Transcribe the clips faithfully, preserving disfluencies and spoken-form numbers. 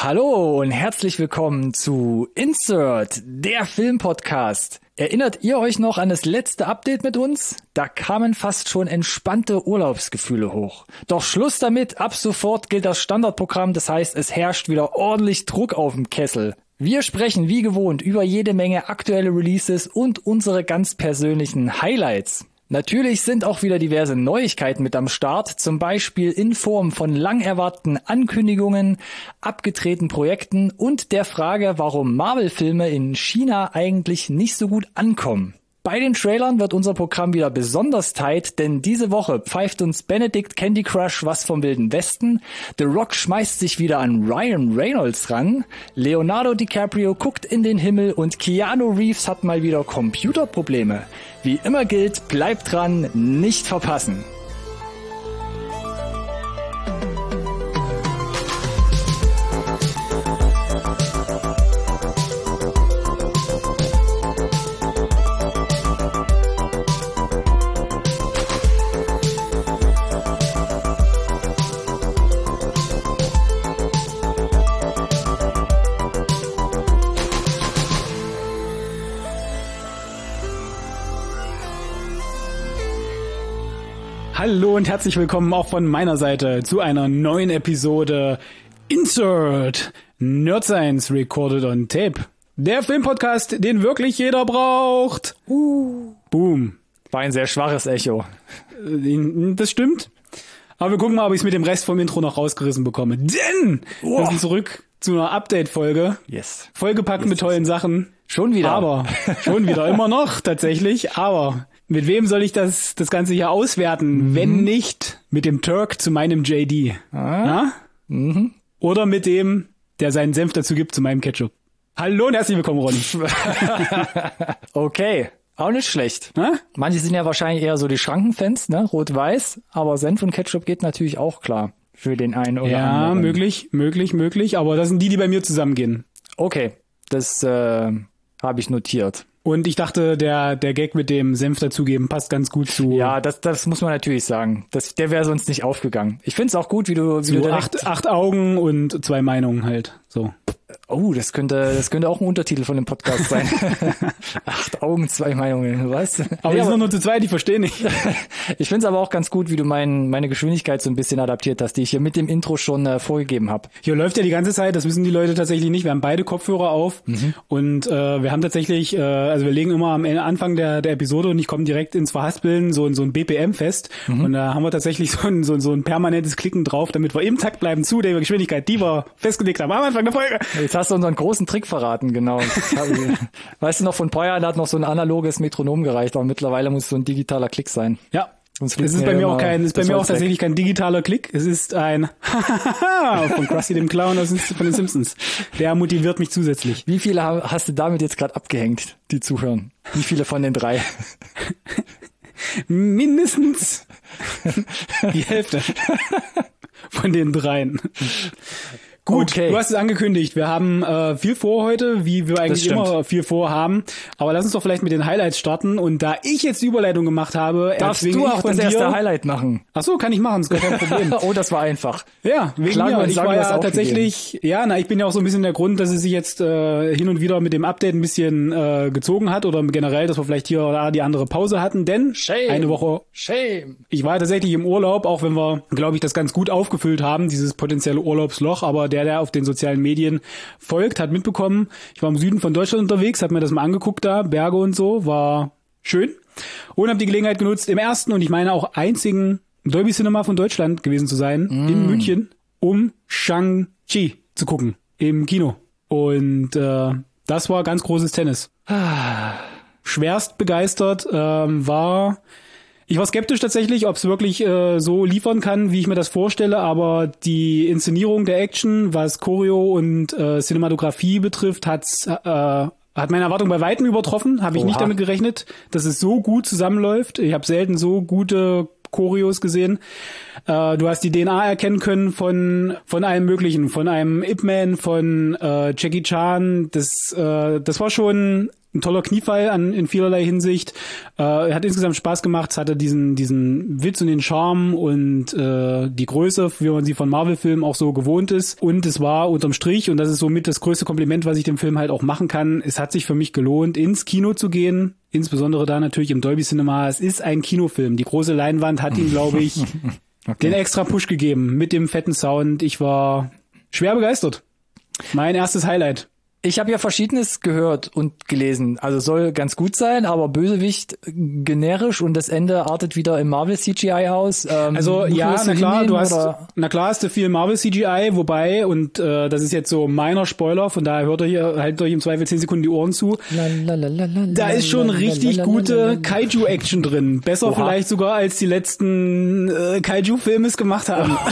Hallo und herzlich willkommen zu Insert, der Filmpodcast. Erinnert ihr euch noch an das letzte Update mit uns? Da kamen fast schon entspannte Urlaubsgefühle hoch. Doch Schluss damit, ab sofort gilt das Standardprogramm, das heißt, es herrscht wieder ordentlich Druck auf dem Kessel. Wir sprechen wie gewohnt über jede Menge aktuelle Releases und unsere ganz persönlichen Highlights. Natürlich sind auch wieder diverse Neuigkeiten mit am Start, zum Beispiel in Form von lang erwarteten Ankündigungen, abgedrehten Projekten und der Frage, warum Marvel-Filme in China eigentlich nicht so gut ankommen. Bei den Trailern wird unser Programm wieder besonders tight, denn diese Woche pfeift uns Benedict Candy Crush was vom Wilden Westen, The Rock schmeißt sich wieder an Ryan Reynolds ran, Leonardo DiCaprio guckt in den Himmel und Keanu Reeves hat mal wieder Computerprobleme. Wie immer gilt, bleibt dran, nicht verpassen. Hallo und herzlich willkommen auch von meiner Seite zu einer neuen Episode Insert Nerd Science Recorded on Tape. Der Filmpodcast, den wirklich jeder braucht. Uh. Boom. War ein sehr schwaches Echo. Das stimmt. Aber wir gucken mal, ob ich es mit dem Rest vom Intro noch rausgerissen bekomme. Denn oh. wir sind zurück zu einer Update-Folge. Yes. Vollgepackt yes, mit tollen yes. Sachen. Schon wieder. Aber, schon wieder, immer noch tatsächlich, aber... Mit wem soll ich das das Ganze hier auswerten, mhm. wenn nicht mit dem Turk zu meinem J D? Ah. Mhm. Oder mit dem, der seinen Senf dazu gibt zu meinem Ketchup. Hallo und herzlich willkommen, Ronny. Okay, auch nicht schlecht. Na? Manche sind ja wahrscheinlich eher so die Schrankenfans, ne, rot-weiß, aber Senf und Ketchup geht natürlich auch klar für den einen oder ja, anderen. Ja, möglich, möglich, möglich, aber das sind die, die bei mir zusammengehen. Okay, das äh, habe ich notiert. Und ich dachte, der der Gag mit dem Senf dazugeben passt ganz gut zu... Ja, das das muss man natürlich sagen. Das, der wäre sonst nicht aufgegangen. Ich find's auch gut, wie du... Wie zu du acht, acht Augen und zwei Meinungen halt, so. Oh, das könnte das könnte auch ein Untertitel von dem Podcast sein. Acht Augen, zwei Meinungen, weißt du? Aber wir sind nur zu zweit, ich verstehe nicht. Ich find's aber auch ganz gut, wie du mein, meine Geschwindigkeit so ein bisschen adaptiert hast, die ich hier mit dem Intro schon äh, vorgegeben habe. Hier läuft ja die ganze Zeit, das wissen die Leute tatsächlich nicht. Wir haben beide Kopfhörer auf mhm. und äh, wir haben tatsächlich, äh, also wir legen immer am Anfang der, der Episode und ich komme direkt ins Verhaspeln so, so ein B P M fest mhm. und da haben wir tatsächlich so ein, so, so ein permanentes Klicken drauf, damit wir im Takt bleiben zu der Geschwindigkeit, die wir festgelegt haben am Anfang der Folge. Jetzt hast du unseren großen Trick verraten, genau. Weißt du noch, von Poyer, da hat noch so ein analoges Metronom gereicht, aber mittlerweile muss es so ein digitaler Klick sein. Ja. Es ist bei mir auch kein, ist bei mir auch tatsächlich kein digitaler Klick. Es ist ein von Krusty dem Clown aus von den Simpsons. Der motiviert mich zusätzlich. Wie viele hast du damit jetzt gerade abgehängt, die zuhören? Wie viele von den drei? Mindestens die Hälfte von den dreien. Gut, okay. Du hast es angekündigt. Wir haben äh, viel vor heute, wie wir eigentlich immer viel vorhaben. Aber lass uns doch vielleicht mit den Highlights starten. Und da ich jetzt die Überleitung gemacht habe, darfst du auch das erste Highlight machen. Ach so, kann ich machen, ist gar kein Problem. Oh, das war einfach. Ja, wegen Klar, mir. Ich sagen, war ja tatsächlich, gegeben. ja, na, ich bin ja auch so ein bisschen der Grund, dass es sich jetzt äh, hin und wieder mit dem Update ein bisschen äh, gezogen hat oder generell, dass wir vielleicht hier oder da die andere Pause hatten, denn Shame. eine Woche. Shame. Ich war tatsächlich im Urlaub, auch wenn wir, glaube ich, das ganz gut aufgefüllt haben, dieses potenzielle Urlaubsloch, aber der, der auf den sozialen Medien folgt, hat mitbekommen, ich war im Süden von Deutschland unterwegs, hab mir das mal angeguckt da, Berge und so, war schön und habe die Gelegenheit genutzt, im ersten und ich meine auch einzigen Dolby Cinema von Deutschland gewesen zu sein, mm. in München, um Shang-Chi zu gucken, im Kino. Und äh, das war ganz großes Tennis. Schwerst begeistert ähm, war... Ich war skeptisch tatsächlich, ob es wirklich äh, so liefern kann, wie ich mir das vorstelle, aber die Inszenierung der Action, was Choreo und äh, Cinematografie betrifft, hat's, äh, hat meine Erwartung bei Weitem übertroffen. Habe ich Oha. nicht damit gerechnet, dass es so gut zusammenläuft. Ich habe selten so gute Choreos gesehen. Äh, du hast die D N A erkennen können von von allem Möglichen, von einem Ip Man, von äh, Jackie Chan. Das äh, das war schon ein toller Kniefall an, in vielerlei Hinsicht. Äh, er hat insgesamt Spaß gemacht, es hatte diesen, diesen Witz und den Charme und äh, die Größe, wie man sie von Marvel-Filmen auch so gewohnt ist. Und es war unterm Strich, und das ist somit das größte Kompliment, was ich dem Film halt auch machen kann, es hat sich für mich gelohnt, ins Kino zu gehen, insbesondere da natürlich im Dolby Cinema. Es ist ein Kinofilm. Die große Leinwand hat ihm, glaube ich, okay. den extra Push gegeben mit dem fetten Sound. Ich war schwer begeistert. Mein erstes Highlight. Ich habe ja Verschiedenes gehört und gelesen. Also soll ganz gut sein, aber Bösewicht generisch und das Ende artet wieder im Marvel C G I aus. Ähm, also ja, na klar, du hast, oder? na klar hast du viel Marvel C G I, wobei, und äh, das ist jetzt so meiner Spoiler, von daher hört ihr hier, haltet euch im Zweifel zehn Sekunden die Ohren zu. Lalalala, da ist schon richtig lalalala, gute Kaiju-Action drin. Besser Oha. vielleicht sogar, als die letzten äh, Kaiju-Filme es gemacht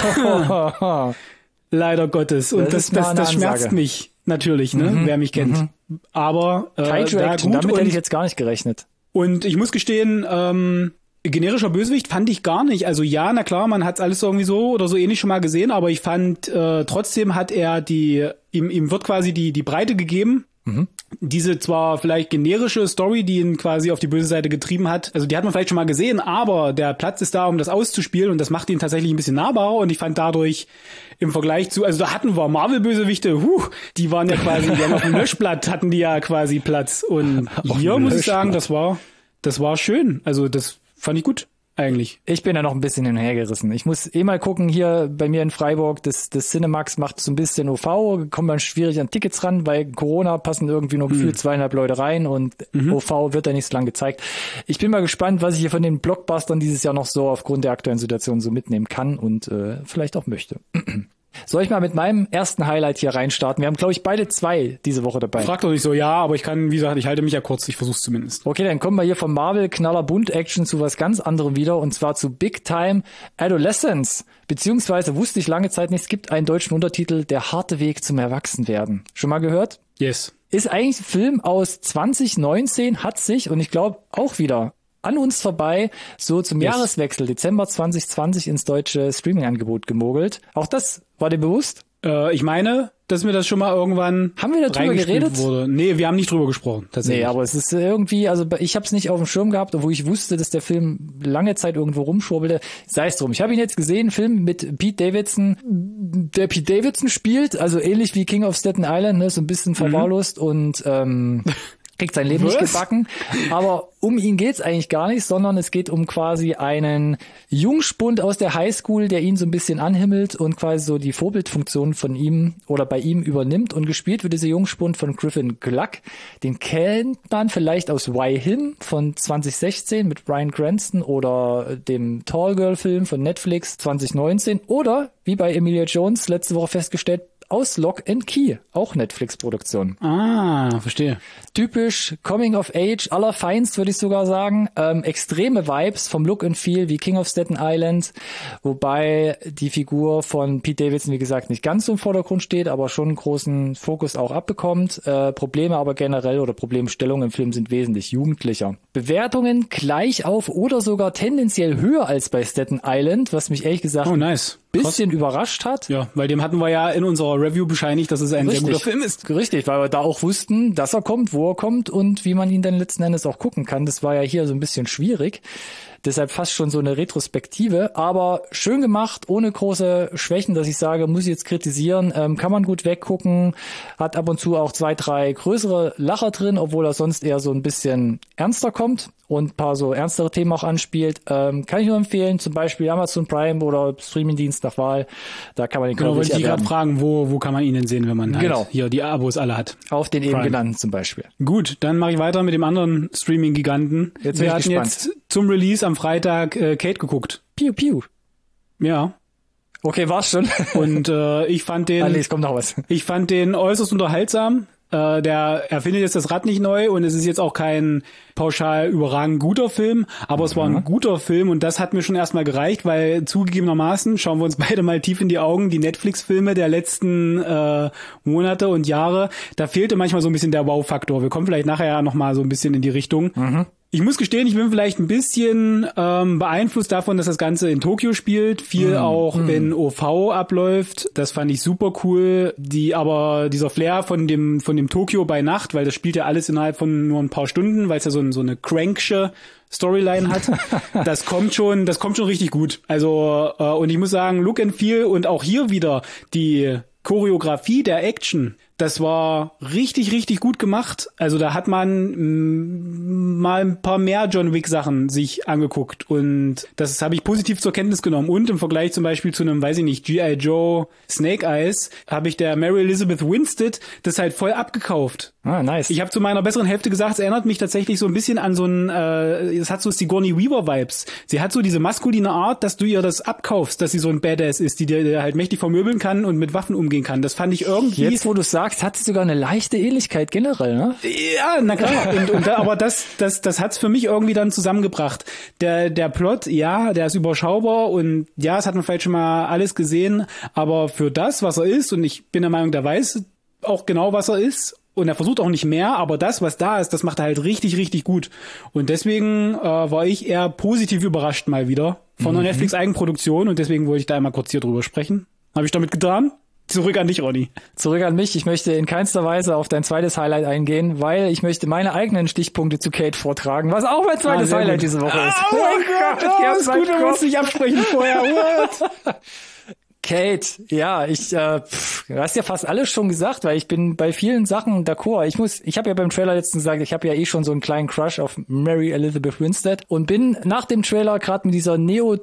haben. Leider Gottes. Und das, das, das, das schmerzt mich. Natürlich, ne, mhm, wer mich kennt. Mhm. Aber äh, Kaiju-Action, damit hätte ich jetzt gar nicht gerechnet. Und ich muss gestehen, ähm, generischer Bösewicht fand ich gar nicht. Also ja, na klar, man hat's alles irgendwie so oder so ähnlich schon mal gesehen, aber ich fand, äh, trotzdem hat er die, ihm, ihm wird quasi die die Breite gegeben. Mhm. Diese zwar vielleicht generische Story, die ihn quasi auf die böse Seite getrieben hat, also die hat man vielleicht schon mal gesehen, aber der Platz ist da, um das auszuspielen und das macht ihn tatsächlich ein bisschen nahbarer und ich fand dadurch im Vergleich zu, also da hatten wir Marvel-Bösewichte, huh, die waren ja quasi, die haben auf dem Löschblatt hatten die ja quasi Platz und hier muss ich sagen, das war, das war schön, also das fand ich gut. Eigentlich. Ich bin ja noch ein bisschen hinhergerissen. Ich muss eh mal gucken, hier bei mir in Freiburg, das, das Cinemax macht so ein bisschen O V, kommt man schwierig an Tickets ran, weil Corona passen irgendwie nur gefühlt mhm. zweieinhalb Leute rein und mhm. O V wird da nicht so lang gezeigt. Ich bin mal gespannt, was ich hier von den Blockbustern dieses Jahr noch so aufgrund der aktuellen Situation so mitnehmen kann und äh, vielleicht auch möchte. Soll ich mal mit meinem ersten Highlight hier reinstarten? Wir haben, glaube ich, beide zwei diese Woche dabei. Frag doch nicht so, ja, aber ich kann, wie gesagt, ich halte mich ja kurz, ich versuch's zumindest. Okay, dann kommen wir hier vom Marvel Knaller Bunt Action zu was ganz anderem wieder und zwar zu Big Time Adolescence. Beziehungsweise wusste ich lange Zeit nicht, es gibt einen deutschen Untertitel, Der harte Weg zum Erwachsenwerden. Schon mal gehört? Yes. Ist eigentlich ein Film aus zwanzig neunzehn, hat sich, und ich glaube auch wieder an uns vorbei, so zum yes. Jahreswechsel Dezember zwanzig zwanzig ins deutsche Streaming-Angebot gemogelt. Auch das war dir bewusst? Äh, ich meine, dass mir das schon mal irgendwann haben wir darüber geredet? Wurde. Nee, wir haben nicht drüber gesprochen. Tatsächlich. Nee, aber es ist irgendwie, also ich habe es nicht auf dem Schirm gehabt, obwohl ich wusste, dass der Film lange Zeit irgendwo rumschwurbelte. Sei es drum. Ich habe ihn jetzt gesehen, einen Film mit Pete Davidson, der Pete Davidson spielt, also ähnlich wie King of Staten Island, ne, so ein bisschen verwahrlost mhm. und ähm, kriegt sein Leben Was? nicht gebacken, aber um ihn geht's eigentlich gar nicht, sondern es geht um quasi einen Jungspund aus der Highschool, der ihn so ein bisschen anhimmelt und quasi so die Vorbildfunktion von ihm oder bei ihm übernimmt und gespielt wird dieser Jungspund von Griffin Gluck. Den kennt man vielleicht aus Why Him von zwanzig sechzehn mit Bryan Cranston oder dem Tall Girl Film von Netflix zwanzig neunzehn oder wie bei Emilia Jones letzte Woche festgestellt, aus Lock and Key, auch Netflix-Produktion. Ah, verstehe. Typisch Coming of Age, allerfeinst würde ich sogar sagen. Ähm, extreme Vibes vom Look and Feel wie King of Staten Island, wobei die Figur von Pete Davidson, wie gesagt, nicht ganz so im Vordergrund steht, aber schon einen großen Fokus auch abbekommt. Äh, Probleme aber generell oder Problemstellungen im Film sind wesentlich jugendlicher. Bewertungen gleich auf oder sogar tendenziell höher als bei Staten Island, was mich ehrlich gesagt oh, nice. ein bisschen Krass. überrascht hat. Ja, weil dem hatten wir ja in unserer Review bescheinigt, dass es ein Richtig. sehr guter Film ist. Richtig, weil wir da auch wussten, dass er kommt, wo er kommt und wie man ihn dann letzten Endes auch gucken kann. Das war ja hier so ein bisschen schwierig. Deshalb fast schon so eine Retrospektive, aber schön gemacht, ohne große Schwächen, dass ich sage, muss ich jetzt kritisieren, ähm, kann man gut weggucken, hat ab und zu auch zwei, drei größere Lacher drin, obwohl er sonst eher so ein bisschen ernster kommt und ein paar so ernstere Themen auch anspielt. Ähm, kann ich nur empfehlen, zum Beispiel Amazon Prime oder Streamingdienst nach Wahl, da kann man den Genau, wollte ich gerade fragen, wo wo kann man ihn denn sehen, wenn man halt genau. hier die Abos alle hat? Auf den Prime. Eben genannten zum Beispiel. Gut, dann mache ich weiter mit dem anderen Streaming-Giganten. Jetzt bin Wir ich hatten gespannt. jetzt zum Release am Freitag äh, Kate geguckt. Piu, piu. Ja. Okay, war's schon. Und äh, ich fand den... Ah, nee, es kommt noch was. Ich fand den äußerst unterhaltsam. Äh, der erfindet jetzt das Rad nicht neu und es ist jetzt auch kein pauschal überragend guter Film, aber es war ein guter Film und das hat mir schon erstmal gereicht, weil zugegebenermaßen, schauen wir uns beide mal tief in die Augen, die Netflix-Filme der letzten äh, Monate und Jahre, da fehlte manchmal so ein bisschen der Wow-Faktor. Wir kommen vielleicht nachher ja nochmal so ein bisschen in die Richtung. Mhm. Ich muss gestehen, ich bin vielleicht ein bisschen ähm, beeinflusst davon, dass das Ganze in Tokio spielt, viel mm, auch mm. in O V abläuft. Das fand ich super cool. Die aber dieser Flair von dem von dem Tokio bei Nacht, weil das spielt ja alles innerhalb von nur ein paar Stunden, weil es ja so, ein, so eine Cranksche Storyline hat. Das kommt schon, das kommt schon richtig gut. Also äh, und ich muss sagen, Look and Feel und auch hier wieder die Choreografie der Action, das war richtig, richtig gut gemacht. Also da hat man m, mal ein paar mehr John Wick Sachen sich angeguckt und das habe ich positiv zur Kenntnis genommen. Und im Vergleich zum Beispiel zu einem, weiß ich nicht, G I. Joe Snake Eyes, habe ich der Mary Elizabeth Winstead das halt voll abgekauft. Ah, nice. Ich habe zu meiner besseren Hälfte gesagt, es erinnert mich tatsächlich so ein bisschen an so ein, äh, es hat so Sigourney Weaver Vibes. Sie hat so diese maskuline Art, dass du ihr das abkaufst, dass sie so ein Badass ist, die dir, dir halt mächtig vermöbeln kann und mit Waffen umgehen kann. Das fand ich irgendwie... Jetzt, wo du sagst, hat sie sogar eine leichte Ähnlichkeit generell, ne? Ja, na klar. und, und da, aber das, das, das hat's für mich irgendwie dann zusammengebracht. Der, der Plot, ja, der ist überschaubar und ja, es hat man vielleicht schon mal alles gesehen, aber für das, was er ist, und ich bin der Meinung, der weiß auch genau, was er ist, und er versucht auch nicht mehr, aber das, was da ist, das macht er halt richtig, richtig gut. Und deswegen äh, war ich eher positiv überrascht mal wieder von einer mhm. Netflix-Eigenproduktion und deswegen wollte ich da einmal kurz hier drüber sprechen. Habe ich damit getan? Zurück an dich, Ronny. Zurück an mich. Ich möchte in keinster Weise auf dein zweites Highlight eingehen, weil ich möchte meine eigenen Stichpunkte zu Kate vortragen, was auch mein zweites ah, Highlight gut. diese Woche ist. Oh mein Gott, das ist gut, wenn wir uns nicht absprechen vorher. What? Kate, ja, ich, äh, pff, du hast ja fast alles schon gesagt, weil ich bin bei vielen Sachen d'accord. Ich muss, ich habe ja beim Trailer letztens gesagt, ich habe ja eh schon so einen kleinen Crush auf Mary Elizabeth Winstead und bin nach dem Trailer gerade mit dieser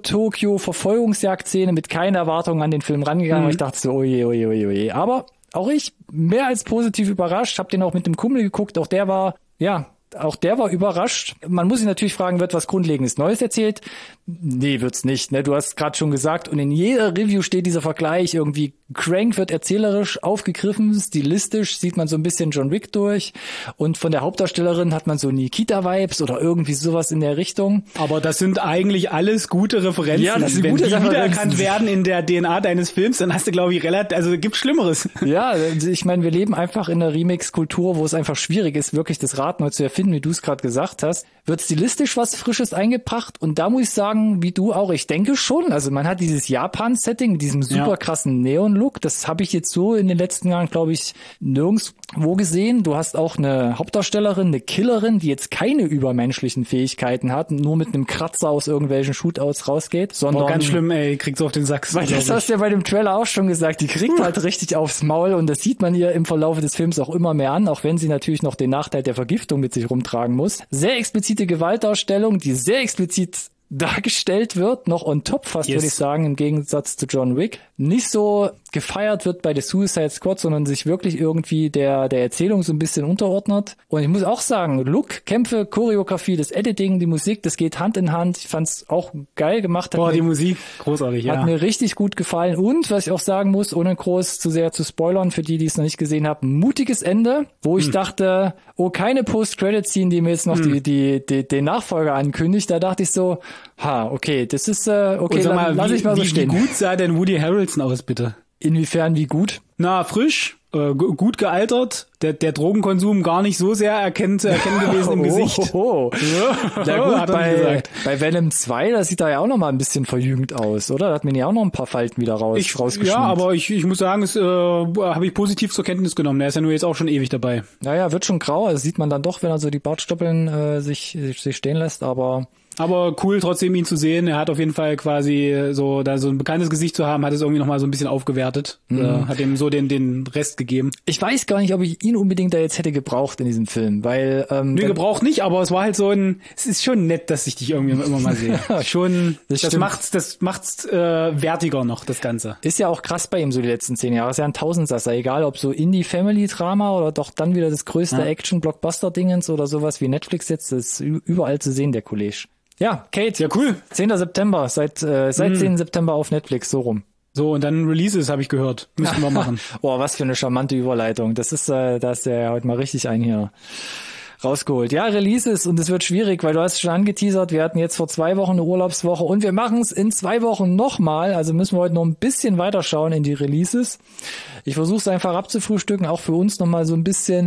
Neo-Tokyo-Verfolgungsjagd-Szene mit keinen Erwartungen an den Film rangegangen, mhm. weil ich dachte so, oje, oje, oje, oje. Aber auch ich, mehr als positiv überrascht, habe den auch mit dem Kumpel geguckt, auch der war, ja, Auch der war überrascht. Man muss sich natürlich fragen, wird was Grundlegendes Neues erzählt? Nee, wird's nicht. Ne? Du hast gerade schon gesagt, und in jeder Review steht dieser Vergleich irgendwie. Crank wird erzählerisch aufgegriffen, stilistisch sieht man so ein bisschen John Wick durch und von der Hauptdarstellerin hat man so Nikita-Vibes oder irgendwie sowas in der Richtung. Aber das sind eigentlich alles gute Referenzen. Ja, das sind Wenn gute die Referenzen. wiedererkannt werden in der D N A deines Films, dann hast du, glaube ich, relativ, also gibt's Schlimmeres. Ja, ich meine, wir leben einfach in einer Remix-Kultur, wo es einfach schwierig ist, wirklich das Rad neu zu erfinden, wie du es gerade gesagt hast. Wird stilistisch was Frisches eingebracht und da muss ich sagen, wie du auch, ich denke schon, also man hat dieses Japan-Setting mit diesem super ja. krassen Neon-Look, das habe ich jetzt so in den letzten Jahren, glaube ich, nirgendwo gesehen. Du hast auch eine Hauptdarstellerin, eine Killerin, die jetzt keine übermenschlichen Fähigkeiten hat, nur mit einem Kratzer aus irgendwelchen Shootouts rausgeht, sondern... Boah, ganz schlimm, ey, kriegt so auf den Sack. Weil das hast du ja bei dem Trailer auch schon gesagt, die kriegt halt richtig aufs Maul und das sieht man ihr im Verlauf des Films auch immer mehr an, auch wenn sie natürlich noch den Nachteil der Vergiftung mit sich rumtragen muss. Sehr explizite Gewaltdarstellung, die sehr explizit dargestellt wird, noch on top fast, yes. würde ich sagen, im Gegensatz zu John Wick. Nicht so gefeiert wird bei The Suicide Squad, sondern sich wirklich irgendwie der der Erzählung so ein bisschen unterordnet. Und ich muss auch sagen, Look, Kämpfe, Choreografie, das Editing, die Musik, das geht Hand in Hand. Ich fand's auch geil gemacht. Boah, mir, die Musik, großartig, ja. Hat mir richtig gut gefallen. Und, was ich auch sagen muss, ohne groß zu sehr zu spoilern, für die, die es noch nicht gesehen haben, mutiges Ende, wo ich hm. dachte, oh, keine Post-Credit-Scene, die mir jetzt noch hm. die, die, die, den Nachfolger ankündigt. Da dachte ich so, ha, okay, das ist, äh, okay, sag mal, lass wie, ich mal so wie, stehen. Wie gut sah denn Woody Harrelson aus, bitte? Inwiefern, wie gut? Na, frisch, äh, g- gut gealtert, der, der Drogenkonsum gar nicht so sehr erkennt, zu erkennen gewesen im Gesicht. Oh, oh, oh. Ja, Na gut, hat er bei, gesagt. bei Venom zwei, da sieht er ja auch noch mal ein bisschen verjüngt aus, oder? Da hat man ja auch noch ein paar Falten wieder raus, ich, rausgeschnitten. Ja, aber ich, ich muss sagen, es äh, habe ich positiv zur Kenntnis genommen. Der ist ja nur jetzt auch schon ewig dabei. Naja, wird schon grau, das sieht man dann doch, wenn er so die Bartstoppeln äh, sich, sich, sich stehen lässt, aber... Aber cool, trotzdem ihn zu sehen. Er hat auf jeden Fall quasi so, da so ein bekanntes Gesicht zu haben, hat es irgendwie nochmal so ein bisschen aufgewertet. Mhm. Äh, hat ihm so den den Rest gegeben. Ich weiß gar nicht, ob ich ihn unbedingt da jetzt hätte gebraucht in diesem Film, weil... Ähm, nee, gebraucht nicht, aber es war halt so ein... Es ist schon nett, dass ich dich irgendwie immer mal sehe. schon, das, das macht's das macht's äh, wertiger noch, das Ganze. Ist ja auch krass bei ihm so die letzten zehn Jahre. Ist ja ein Tausendsasser, egal ob so Indie-Family-Drama oder doch dann wieder das größte ja. Action-Blockbuster-Dingens oder sowas wie Netflix jetzt. Das ist überall zu sehen, der Kollege. Ja, Kate. Ja, cool. zehnten September, seit äh, seit mm. zehnten September auf Netflix, so rum. So, und dann Releases, habe ich gehört. Müssen wir machen. Oh, was für eine charmante Überleitung. Das ist, äh, da ist der ja heute mal richtig ein hier rausgeholt. Ja, Releases, und es wird schwierig, weil du hast schon angeteasert, wir hatten jetzt vor zwei Wochen eine Urlaubswoche und wir machen es in zwei Wochen nochmal, also müssen wir heute noch ein bisschen weiter schauen in die Releases. Ich versuche es einfach abzufrühstücken, auch für uns nochmal so ein bisschen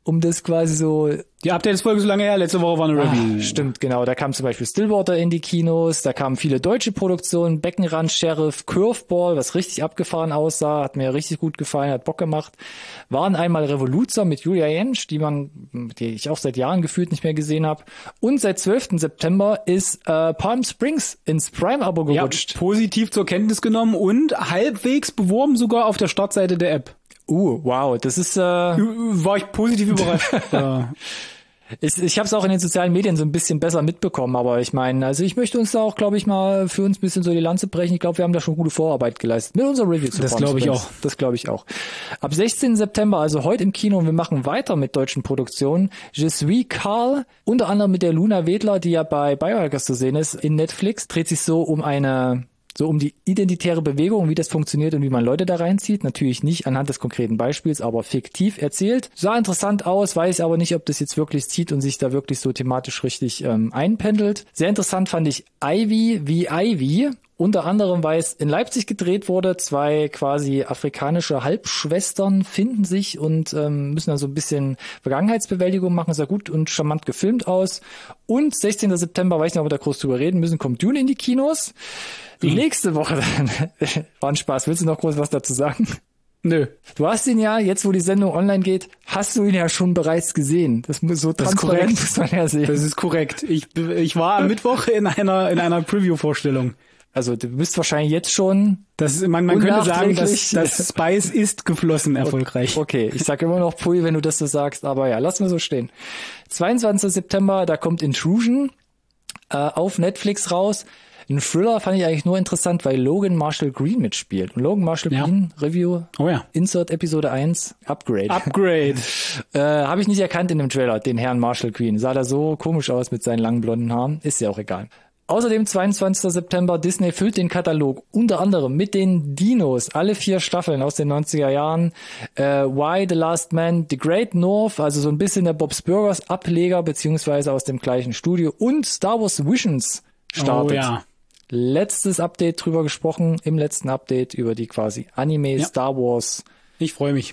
um das quasi so... Die Updates-Folge ist so lange her, letzte Woche war eine Review. Ah, stimmt, genau. Da kam zum Beispiel Stillwater in die Kinos, da kamen viele deutsche Produktionen, Beckenrand, Sheriff, Curveball, was richtig abgefahren aussah, hat mir richtig gut gefallen, hat Bock gemacht. Waren einmal Revoluzer mit Julia Jentsch, die man, die ich auch seit Jahren gefühlt nicht mehr gesehen habe. Und seit zwölften September ist äh, Palm Springs ins Prime-Abo gerutscht. Ja, positiv zur Kenntnis genommen und halbwegs beworben sogar auf der Startseite der App. Uh, wow, das ist... Äh, War ich positiv überrascht. ja. Ich, ich habe es auch in den sozialen Medien so ein bisschen besser mitbekommen, aber ich meine, also ich möchte uns da auch, glaube ich, mal für uns ein bisschen so die Lanze brechen. Ich glaube, wir haben da schon gute Vorarbeit geleistet mit unserer Review zu Das glaube ich auch. Das glaube ich auch. Ab sechzehnten September, also heute im Kino, und wir machen weiter mit deutschen Produktionen. Je suis Carl, unter anderem mit der Luna Wedler, die ja bei Biohackers zu sehen ist, in Netflix, dreht sich so um eine... so um die identitäre Bewegung, wie das funktioniert und wie man Leute da reinzieht. Natürlich nicht anhand des konkreten Beispiels, aber fiktiv erzählt. Sah interessant aus, weiß aber nicht, ob das jetzt wirklich zieht und sich da wirklich so thematisch richtig ähm, einpendelt. Sehr interessant fand ich Ivy wie Ivy. Unter anderem, weil es in Leipzig gedreht wurde. Zwei quasi afrikanische Halbschwestern finden sich und ähm, müssen dann so ein bisschen Vergangenheitsbewältigung machen. Sah gut und charmant gefilmt aus. Und sechzehnten September, weiß nicht, ob wir da groß drüber reden müssen, kommt Dune in die Kinos. Die nächste Woche dann, war ein Spaß. Willst du noch groß was dazu sagen? Nö. Du hast ihn ja, jetzt wo die Sendung online geht, hast du ihn ja schon bereits gesehen. Das muss so das transparent, ist muss man ja sehen. Das ist korrekt. Ich, ich war am Mittwoch in einer, in einer Preview-Vorstellung. Also du bist wahrscheinlich jetzt schon... Das, man man könnte sagen, dass das Spice ist geflossen erfolgreich. Okay, ich sag immer noch Pui, wenn du das so sagst, aber ja, lass mal so stehen. zweiundzwanzigsten September, da kommt Intrusion äh, auf Netflix raus. Ein Thriller fand ich eigentlich nur interessant, weil Logan Marshall Green mitspielt. Und Logan Marshall ja. Green, Review, oh ja. Insert Episode eins, Upgrade. Upgrade. äh, Habe ich nicht erkannt in dem Trailer, den Herrn Marshall Green. Sah da so komisch aus mit seinen langen blonden Haaren. Ist ja auch egal. Außerdem zweiundzwanzigsten September, Disney füllt den Katalog unter anderem mit den Dinos, alle vier Staffeln aus den neunziger Jahren, äh, Why, The Last Man, The Great North, also so ein bisschen der Bob's Burgers Ableger, beziehungsweise aus dem gleichen Studio, und Star Wars Visions startet. Oh ja. Letztes Update drüber gesprochen, im letzten Update über die quasi Anime ja. Star Wars. Ich freue mich.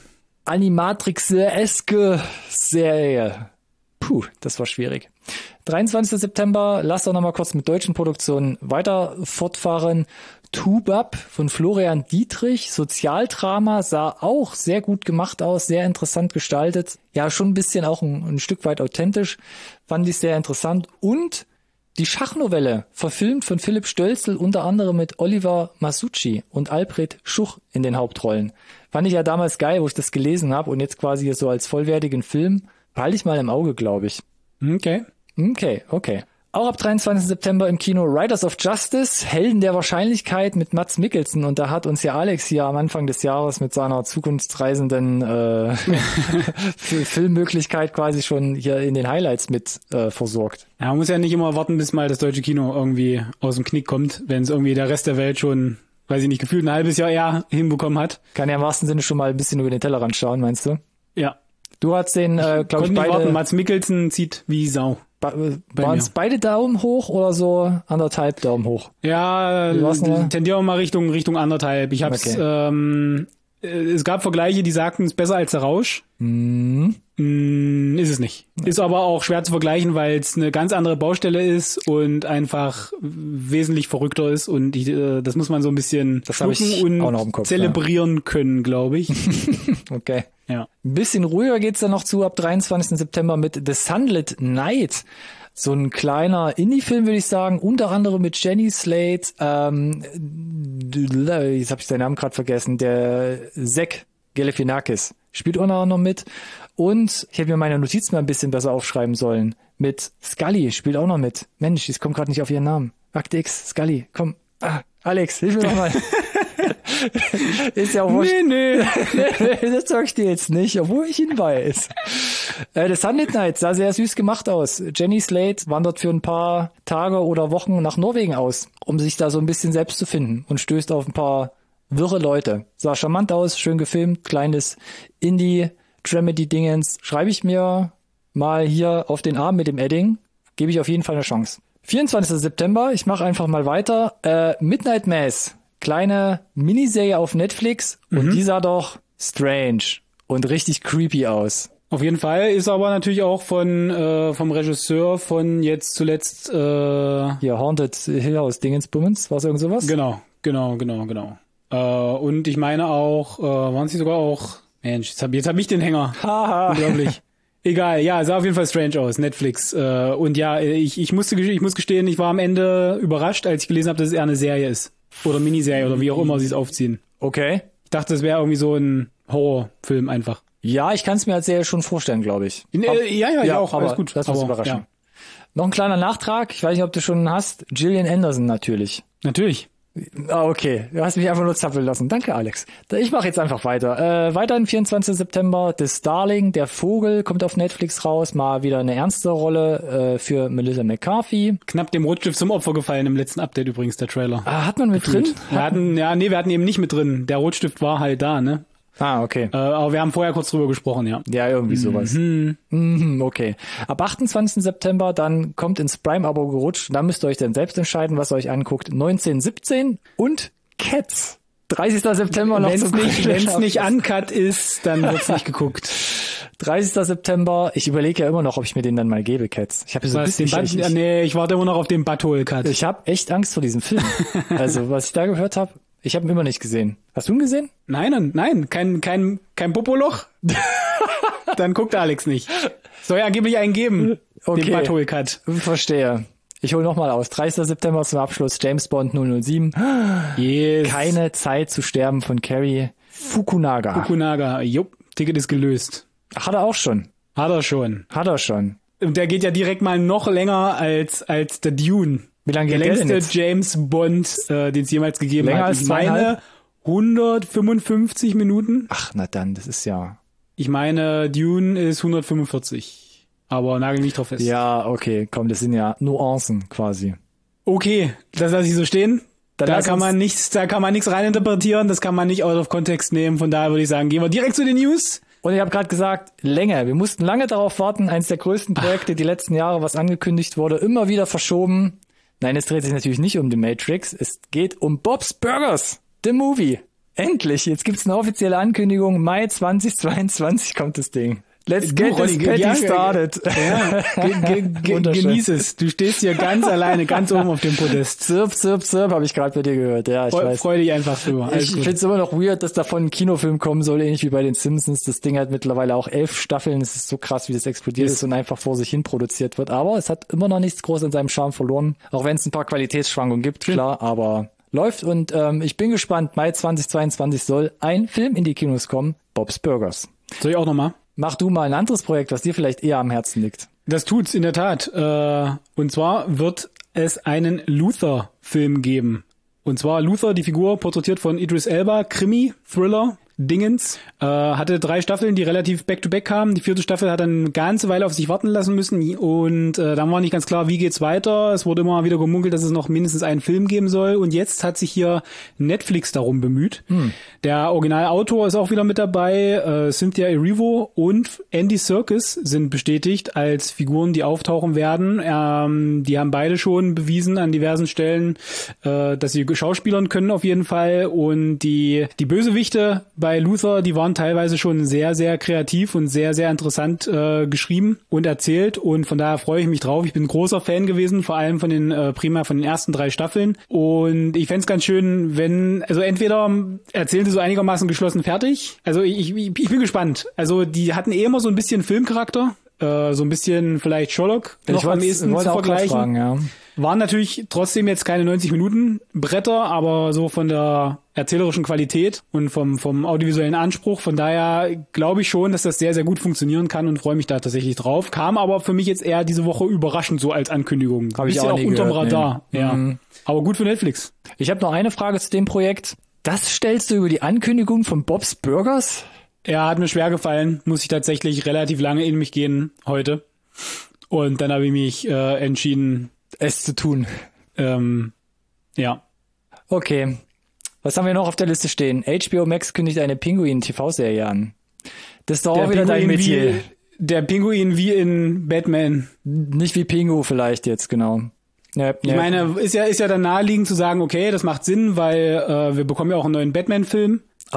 Animatrix-eske Serie. Puh, das war schwierig. dreiundzwanzigsten September, lass doch noch mal kurz mit deutschen Produktionen weiter fortfahren. Tubab von Florian Dietrich, Sozialdrama, sah auch sehr gut gemacht aus, sehr interessant gestaltet. Ja, schon ein bisschen auch ein, ein Stück weit authentisch, fand ich sehr interessant. Und die Schachnovelle, verfilmt von Philipp Stölzl, unter anderem mit Oliver Masucci und Albrecht Schuch in den Hauptrollen. Fand ich ja damals geil, wo ich das gelesen habe, und jetzt quasi so als vollwertigen Film. Halte ich mal im Auge, glaube ich. Okay. Okay, okay. Auch ab dreiundzwanzigsten September im Kino Riders of Justice, Helden der Wahrscheinlichkeit mit Mads Mikkelsen. Und da hat uns ja Alex hier am Anfang des Jahres mit seiner zukunftsreisenden äh, Filmmöglichkeit quasi schon hier in den Highlights mit äh, versorgt. Ja, man muss ja nicht immer warten, bis mal das deutsche Kino irgendwie aus dem Knick kommt, wenn es irgendwie der Rest der Welt schon, weiß ich nicht, gefühlt ein halbes Jahr eher hinbekommen hat. Kann ja im wahrsten Sinne schon mal ein bisschen über den Tellerrand schauen, meinst du? Ja. Du hast den, äh, glaube ich, beide... warten. Mads Mikkelsen zieht wie Sau. Ba- Waren es beide Daumen hoch oder so anderthalb Daumen hoch? Ja, tendieren wir mal Richtung Richtung anderthalb. Ich hab's, okay. ähm, es gab Vergleiche, die sagten, es ist besser als der Rausch. Mhm. Mm, ist es nicht. Ist aber auch schwer zu vergleichen, weil es eine ganz andere Baustelle ist und einfach wesentlich verrückter ist, und ich, äh, das muss man so ein bisschen das ich und auch noch im Kopf, zelebrieren ja. können, glaube ich. Okay. Ja. Ein bisschen ruhiger geht's dann noch zu ab dreiundzwanzigsten September mit The Sunlit Night. So ein kleiner Indie-Film, würde ich sagen, unter anderem mit Jenny Slate, ähm, jetzt habe ich seinen Namen gerade vergessen, der Zach Galifianakis spielt auch noch mit. Und ich hätte mir meine Notizen mal ein bisschen besser aufschreiben sollen. Mit Scully spielt auch noch mit. Mensch, ich komme gerade nicht auf ihren Namen. Akte X, Scully, komm. Ah, Alex, hilf mir nochmal. Ist ja auch wurscht. Nee, nee. Das sag ich dir jetzt nicht, obwohl ich ihn weiß. Äh, The Sunlit Night sah sehr süß gemacht aus. Jenny Slate wandert für ein paar Tage oder Wochen nach Norwegen aus, um sich da so ein bisschen selbst zu finden, und stößt auf ein paar wirre Leute. Sah charmant aus, schön gefilmt, kleines Indie-Dramedy-Dingens. Schreibe ich mir mal hier auf den Arm mit dem Edding, gebe ich auf jeden Fall eine Chance. vierundzwanzigsten September, ich mache einfach mal weiter. Äh, Midnight Mass, kleine Miniserie auf Netflix, mhm. und die sah doch strange und richtig creepy aus. Auf jeden Fall ist aber natürlich auch von äh, vom Regisseur von jetzt zuletzt äh, Hier, Haunted Hill House Dingensbummens, war es irgend sowas? Genau, genau, genau, genau. Äh, und ich meine auch, äh, waren sie sogar auch, Mensch, jetzt hab, jetzt hab ich den Hänger. Haha. Unglaublich. Egal, ja, sah auf jeden Fall strange aus, Netflix. Äh, und ja, ich, ich, musste, ich muss gestehen, ich war am Ende überrascht, als ich gelesen habe, dass es eher eine Serie ist. Oder Miniserie oder wie auch immer sie es aufziehen. Okay. Ich dachte, es wäre irgendwie so ein Horrorfilm einfach. Ja, ich kann es mir als Serie schon vorstellen, glaube ich. In, äh, ja, ja, ja, auch, aber alles gut. Das muss aber, überraschen. Ja. Noch ein kleiner Nachtrag, ich weiß nicht, ob du schon hast. Gillian Anderson natürlich. Natürlich. Ah, okay. Du hast mich einfach nur zappeln lassen. Danke, Alex. Ich mache jetzt einfach weiter. Äh, weiter am vierundzwanzigsten September. The Starling, der Vogel, kommt auf Netflix raus. Mal wieder eine ernste Rolle äh, für Melissa McCarthy. Knapp dem Rotstift zum Opfer gefallen im letzten Update übrigens, der Trailer. Ah, hat man mit drin? Wir hatten, ja, nee, wir hatten eben nicht mit drin. Der Rotstift war halt da, ne? Ah, okay. Äh, aber wir haben vorher kurz drüber gesprochen, ja. Ja, irgendwie sowas. Mhm. Mhm, okay. Ab achtundzwanzigsten September dann kommt ins Prime-Abo gerutscht. Da müsst ihr euch dann selbst entscheiden, was ihr euch anguckt. neunzehn siebzehn und Cats. dreißigsten September noch Wenn's zum nicht, wenn's nicht uncut ist, dann wird's nicht geguckt. dreißigsten September. Ich überlege ja immer noch, ob ich mir den dann mal gebe, Cats. Ich habe so ein Was, bisschen, den ich, Bud- ich, nee, ich warte immer noch auf den Butthole-Cut. ich habe echt Angst vor diesem Film. Also, was ich da gehört habe, ich habe ihn immer nicht gesehen. Hast du ihn gesehen? Nein, nein, kein, kein, kein Popoloch. Dann guckt Alex nicht. Soll ja angeblich einen geben, Okay. den Butthole-Cut. Verstehe. Ich hole nochmal aus. dreißigsten September zum Abschluss James Bond null null sieben. Yes. Keine Zeit zu sterben von Carrie Fukunaga. Fukunaga, jupp, Ticket ist gelöst. Ach, hat er auch schon. Hat er schon. Hat er schon. Und der geht ja direkt mal noch länger als, als der Dune. Wie lange Der geht der denn längste jetzt? James Bond, äh, den es jemals gegeben Länger hat. als Ich meine zweieinhalb? hundertfünfundfünfzig Minuten. Ach, na dann, das ist ja... Ich meine, Dune ist hundertfünfundvierzig. Aber nagel nicht drauf fest. Ja, okay, komm, das sind ja Nuancen quasi. Okay, das lasse ich so stehen. Dann da lass kann uns- man nichts, da kann man nichts reininterpretieren, das kann man nicht out of Kontext nehmen. Von daher würde ich sagen, gehen wir direkt zu den News. Und ich habe gerade gesagt, Länge. Wir mussten lange darauf warten. Eines der größten Projekte die letzten Jahre, was angekündigt wurde, immer wieder verschoben. Nein, es dreht sich natürlich nicht um The Matrix. Es geht um Bob's Burgers, the movie. Endlich, jetzt gibt's eine offizielle Ankündigung. Mai zweitausendzweiundzwanzig kommt das Ding. Let's Du, get Ronny, this party ja, started. Ja, ge ge ge Wunderschön. genieß es. Du stehst hier ganz alleine, ganz oben auf dem Podest. Zirp, zirp, zirp, habe ich gerade bei dir gehört. Ja, ich Freu, weiß. freu dich einfach drüber. Alles Ich gut. finde es immer noch weird, dass davon ein Kinofilm kommen soll, ähnlich wie bei den Simpsons. Das Ding hat mittlerweile auch elf Staffeln. Es ist so krass, wie das explodiert Yes. ist und einfach vor sich hin produziert wird. Aber es hat immer noch nichts groß an seinem Charme verloren. Auch wenn es ein paar Qualitätsschwankungen gibt, klar, aber läuft. Und ähm, ich bin gespannt. Mai zweitausendzweiundzwanzig soll ein Film in die Kinos kommen. Bob's Burgers. Soll ich auch nochmal? Mach du mal ein anderes Projekt, was dir vielleicht eher am Herzen liegt. Das tut's in der Tat. Äh, und zwar wird es einen Luther-Film geben. Und zwar Luther, die Figur, porträtiert von Idris Elba, Krimi, Thriller, Dingens. Äh, hatte drei Staffeln, die relativ back-to-back kamen. Die vierte Staffel hat dann eine ganze Weile auf sich warten lassen müssen. Und äh, dann war nicht ganz klar, wie geht's weiter. Es wurde immer wieder gemunkelt, dass es noch mindestens einen Film geben soll. Und jetzt hat sich hier Netflix darum bemüht. Hm. Der Originalautor ist auch wieder mit dabei. Äh, Cynthia Erivo und Andy Serkis sind bestätigt als Figuren, die auftauchen werden. Ähm, die haben beide schon bewiesen an diversen Stellen, äh, dass sie schauspielern können auf jeden Fall. Und die, die Bösewichte bei Luther, die waren teilweise schon sehr, sehr kreativ und sehr, sehr interessant äh, geschrieben und erzählt. Und von daher freue ich mich drauf. Ich bin ein großer Fan gewesen, vor allem von den äh, prima von den ersten drei Staffeln. Und ich fände es ganz schön, wenn, also entweder erzählen sie so einigermaßen geschlossen fertig. Also ich, ich, ich bin gespannt. Also die hatten eh immer so ein bisschen Filmcharakter. Äh, so ein bisschen vielleicht Sherlock noch ich am wollte ehesten wollte zu auch gerade vergleichen. fragen, ja. Waren natürlich trotzdem jetzt keine neunzig Minuten Bretter, aber so von der erzählerischen Qualität und vom vom audiovisuellen Anspruch. Von daher glaube ich schon, dass das sehr, sehr gut funktionieren kann und freue mich da tatsächlich drauf. Kam aber für mich jetzt eher diese Woche überraschend so als Ankündigung. Hab ich Bisschen auch nie unterm gehört, Radar. nee. Ja. Mhm. Aber gut für Netflix. Ich habe noch eine Frage zu dem Projekt. Das stellst du über die Ankündigung von Bob's Burgers? Ja, hat mir schwer gefallen. Muss ich tatsächlich relativ lange in mich gehen heute. Und dann habe ich mich äh, entschieden, Es zu tun. ähm, ja. Okay. Was haben wir noch auf der Liste stehen? H B O Max kündigt eine Pinguin-T V-Serie an. Das ist doch auch wieder dein Metier. wie, der Pinguin wie in Batman. Nicht wie Pingu vielleicht jetzt, genau. Ja, Ich ja. meine, ist ja ist ja dann naheliegend zu sagen, okay, das macht Sinn, weil äh, wir bekommen ja auch einen neuen Batman-Film. Aber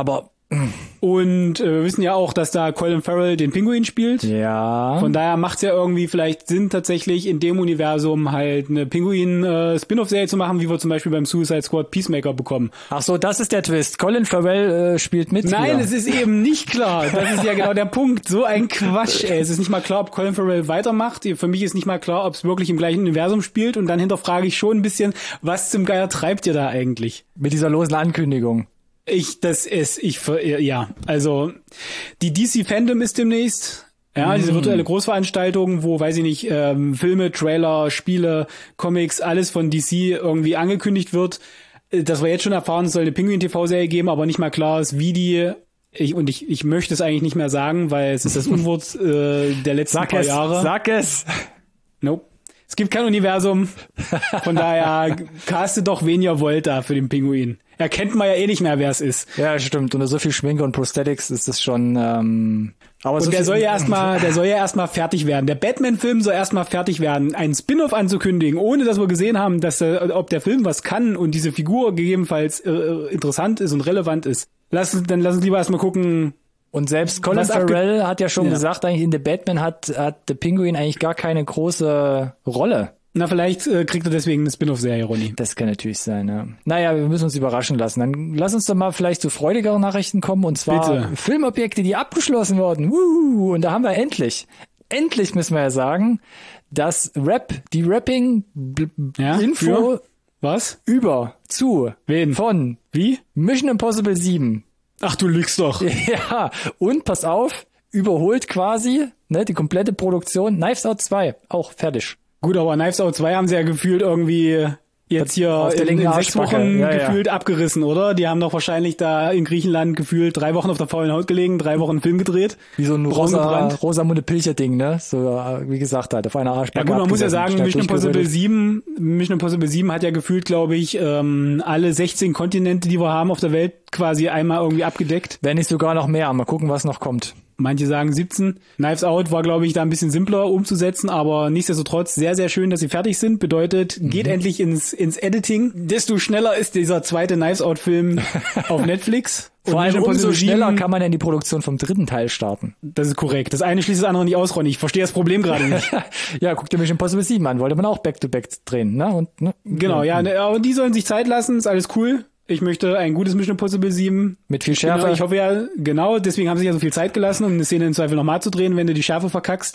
Und äh, wir wissen ja auch, dass da Colin Farrell den Pinguin spielt. Ja. Von daher macht es ja irgendwie vielleicht Sinn, tatsächlich in dem Universum halt eine Pinguin-Spin-off-Serie zu machen, wie wir zum Beispiel beim Suicide Squad Peacemaker bekommen. Ach so, das ist der Twist. Colin Farrell äh, spielt mit. Nein, hier. es ist eben nicht klar. Das ist ja genau der Punkt. So ein Quatsch, ey. Es ist nicht mal klar, ob Colin Farrell weitermacht. Für mich ist nicht mal klar, ob es wirklich im gleichen Universum spielt. Und dann hinterfrage ich schon ein bisschen, was zum Geier treibt ihr da eigentlich? Mit dieser losen Ankündigung. Ich, das ist, ich, ja, also die D C-Fandom ist demnächst, ja, mm. diese virtuelle Großveranstaltung, wo, weiß ich nicht, ähm, Filme, Trailer, Spiele, Comics, alles von D C irgendwie angekündigt wird. Das wir jetzt schon erfahren, es soll eine Pinguin-T V-Serie geben, aber nicht mal klar ist, wie die, ich, und ich, ich möchte es eigentlich nicht mehr sagen, weil es ist das Unwort äh, der letzten sag paar es, Jahre. Sag es! Nope. Es gibt kein Universum, von daher castet doch, wen ihr wollt da für den Pinguin. Erkennt man ja eh nicht mehr, wer es ist. Ja, stimmt. Unter so viel Schminke und Prosthetics ist das schon. Ähm, aber und so der viel, soll ja erstmal, der soll ja erstmal fertig werden. Der Batman-Film soll erstmal fertig werden. Einen Spin-off anzukündigen, ohne dass wir gesehen haben, dass der, ob der Film was kann und diese Figur gegebenenfalls äh, interessant ist und relevant ist. Lass, dann lass uns lieber erstmal gucken. Und selbst Colin Farrell hat ja schon ja. gesagt, eigentlich in The Batman hat hat der Pinguin eigentlich gar keine große Rolle. Na, vielleicht äh, kriegt er deswegen eine Spin-off-Serie, Ronny. Das kann natürlich sein, ja. Naja, wir müssen uns überraschen lassen. Dann lass uns doch mal vielleicht zu freudigeren Nachrichten kommen. Und zwar Bitte. Filmobjekte, die abgeschlossen wurden. Wuhu, und da haben wir endlich, endlich müssen wir ja sagen, das Rap, die Rapping-Info ja, was? über zu wen? Von wie? Mission Impossible sieben. Ach, du lügst doch. Ja, und pass auf, überholt quasi, ne, die komplette Produktion. Knives Out zwei, auch fertig. Gut, aber Knives Out zwei haben sie ja gefühlt irgendwie jetzt hier auf der in, linken in sechs Wochen ja, gefühlt ja. abgerissen, oder? Die haben doch wahrscheinlich da in Griechenland gefühlt drei Wochen auf der faulen Haut gelegen, drei Wochen einen Film gedreht. Wie so ein rosa, Rosamunde Pilcher-Ding, ne? So, wie gesagt, halt, auf einer Arschbacke. Ja gut, man muss ja sagen, Mission Impossible sieben, Mission Impossible sieben hat ja gefühlt, glaube ich, ähm, alle sechzehn Kontinente, die wir haben auf der Welt, quasi einmal irgendwie abgedeckt. Wenn nicht sogar noch mehr. Mal gucken, was noch kommt. Manche sagen siebzehn. Knives Out war, glaube ich, da ein bisschen simpler umzusetzen, aber nichtsdestotrotz sehr, sehr schön, dass sie fertig sind. Bedeutet, mhm. geht endlich ins ins Editing. Desto schneller ist dieser zweite Knives Out-Film auf Netflix. Vor allem umso schneller kann man ja in die Produktion vom dritten Teil starten. Das ist korrekt. Das eine schließt das andere nicht aus, Ronny. Ich verstehe das Problem gerade nicht. Ja, guck dir Mission Impossible sieben an. Wollte man auch Back-to-Back drehen, ne? Und, ne? Genau, ja. ja. Und die sollen sich Zeit lassen. Ist alles cool. Ich möchte ein gutes Mission Impossible sieben. Mit viel Schärfe. Genau, ich hoffe ja, genau, deswegen haben sie sich ja so viel Zeit gelassen, um eine Szene im Zweifel nochmal zu drehen, wenn du die Schärfe verkackst.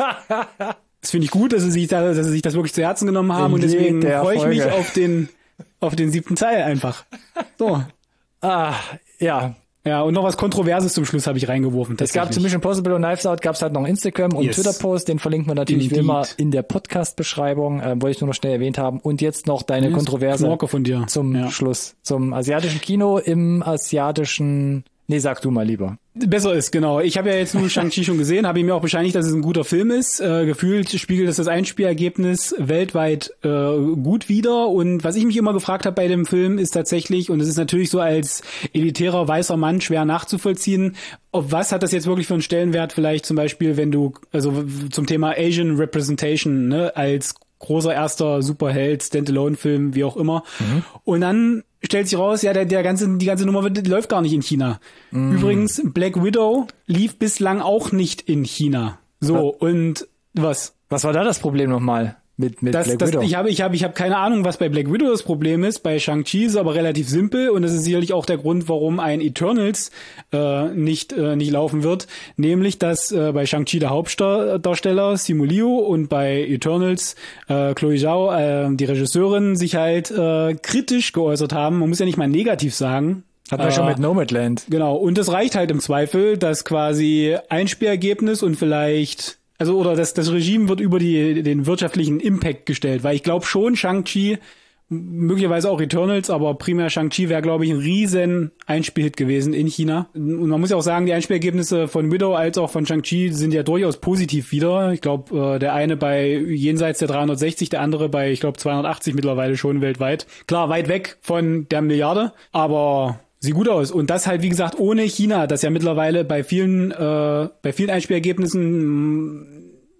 Das finde ich gut, dass sie sich da, dass sie sich das wirklich zu Herzen genommen haben. In und deswegen freue ich mich auf den, auf den siebten Teil einfach. So. Ah, ja. Ja, und noch was Kontroverses zum Schluss habe ich reingeworfen. Es gab zu Mission Impossible und Knives Out gab es halt noch Instagram und yes. Twitter-Post, den verlinkt man natürlich Indeed. Wie immer in der Podcast-Beschreibung, äh, wollte ich nur noch schnell erwähnt haben. Und jetzt noch deine yes. Kontroverse von dir. zum ja. Schluss. Zum asiatischen Kino im asiatischen... Nee, sag du mal lieber. Besser ist, genau. Ich habe ja jetzt nur Shang-Chi schon gesehen, habe ihm mir auch bescheinigt, dass es ein guter Film ist. Äh, gefühlt spiegelt es das Einspielergebnis weltweit äh, gut wider. Und was ich mich immer gefragt habe bei dem Film ist tatsächlich, und es ist natürlich so als elitärer weißer Mann schwer nachzuvollziehen, auf was hat das jetzt wirklich für einen Stellenwert vielleicht zum Beispiel, wenn du, also zum Thema Asian Representation, ne, als großer erster Superheld, Standalone-Film, wie auch immer. Mhm. Und dann stellt sich raus, ja, der, der ganze, die ganze Nummer wird, läuft gar nicht in China. Mhm. Übrigens, Black Widow lief bislang auch nicht in China. So, was? Und was? Was war da das Problem nochmal? Mit, mit das, Black das, Widow. Ich habe, ich habe, ich habe keine Ahnung, was bei Black Widow das Problem ist. Bei Shang-Chi ist es aber relativ simpel und das ist sicherlich auch der Grund, warum ein Eternals äh, nicht äh, nicht laufen wird. Nämlich, dass äh, bei Shang-Chi der Hauptdarsteller Simu Liu und bei Eternals äh, Chloe Zhao, äh, die Regisseurin, sich halt äh, kritisch geäußert haben. Man muss ja nicht mal negativ sagen. Hatten wir äh, schon mit Nomadland. Genau. Und das reicht halt im Zweifel, dass quasi Einspielergebnis und vielleicht Also, oder das, das Regime wird über die, den wirtschaftlichen Impact gestellt, weil ich glaube schon, Shang-Chi, möglicherweise auch Eternals, aber primär Shang-Chi wäre, glaube ich, ein riesen Einspielhit gewesen in China. Und man muss ja auch sagen, die Einspielergebnisse von Widow als auch von Shang-Chi sind ja durchaus positiv wieder. Ich glaube, der eine bei jenseits der dreihundertsechzig, der andere bei, ich glaube, zweihundertachtzig mittlerweile schon weltweit. Klar, weit weg von der Milliarde, aber sieht gut aus. Und das halt, wie gesagt, ohne China, das ja mittlerweile bei vielen, äh, bei vielen Einspielergebnissen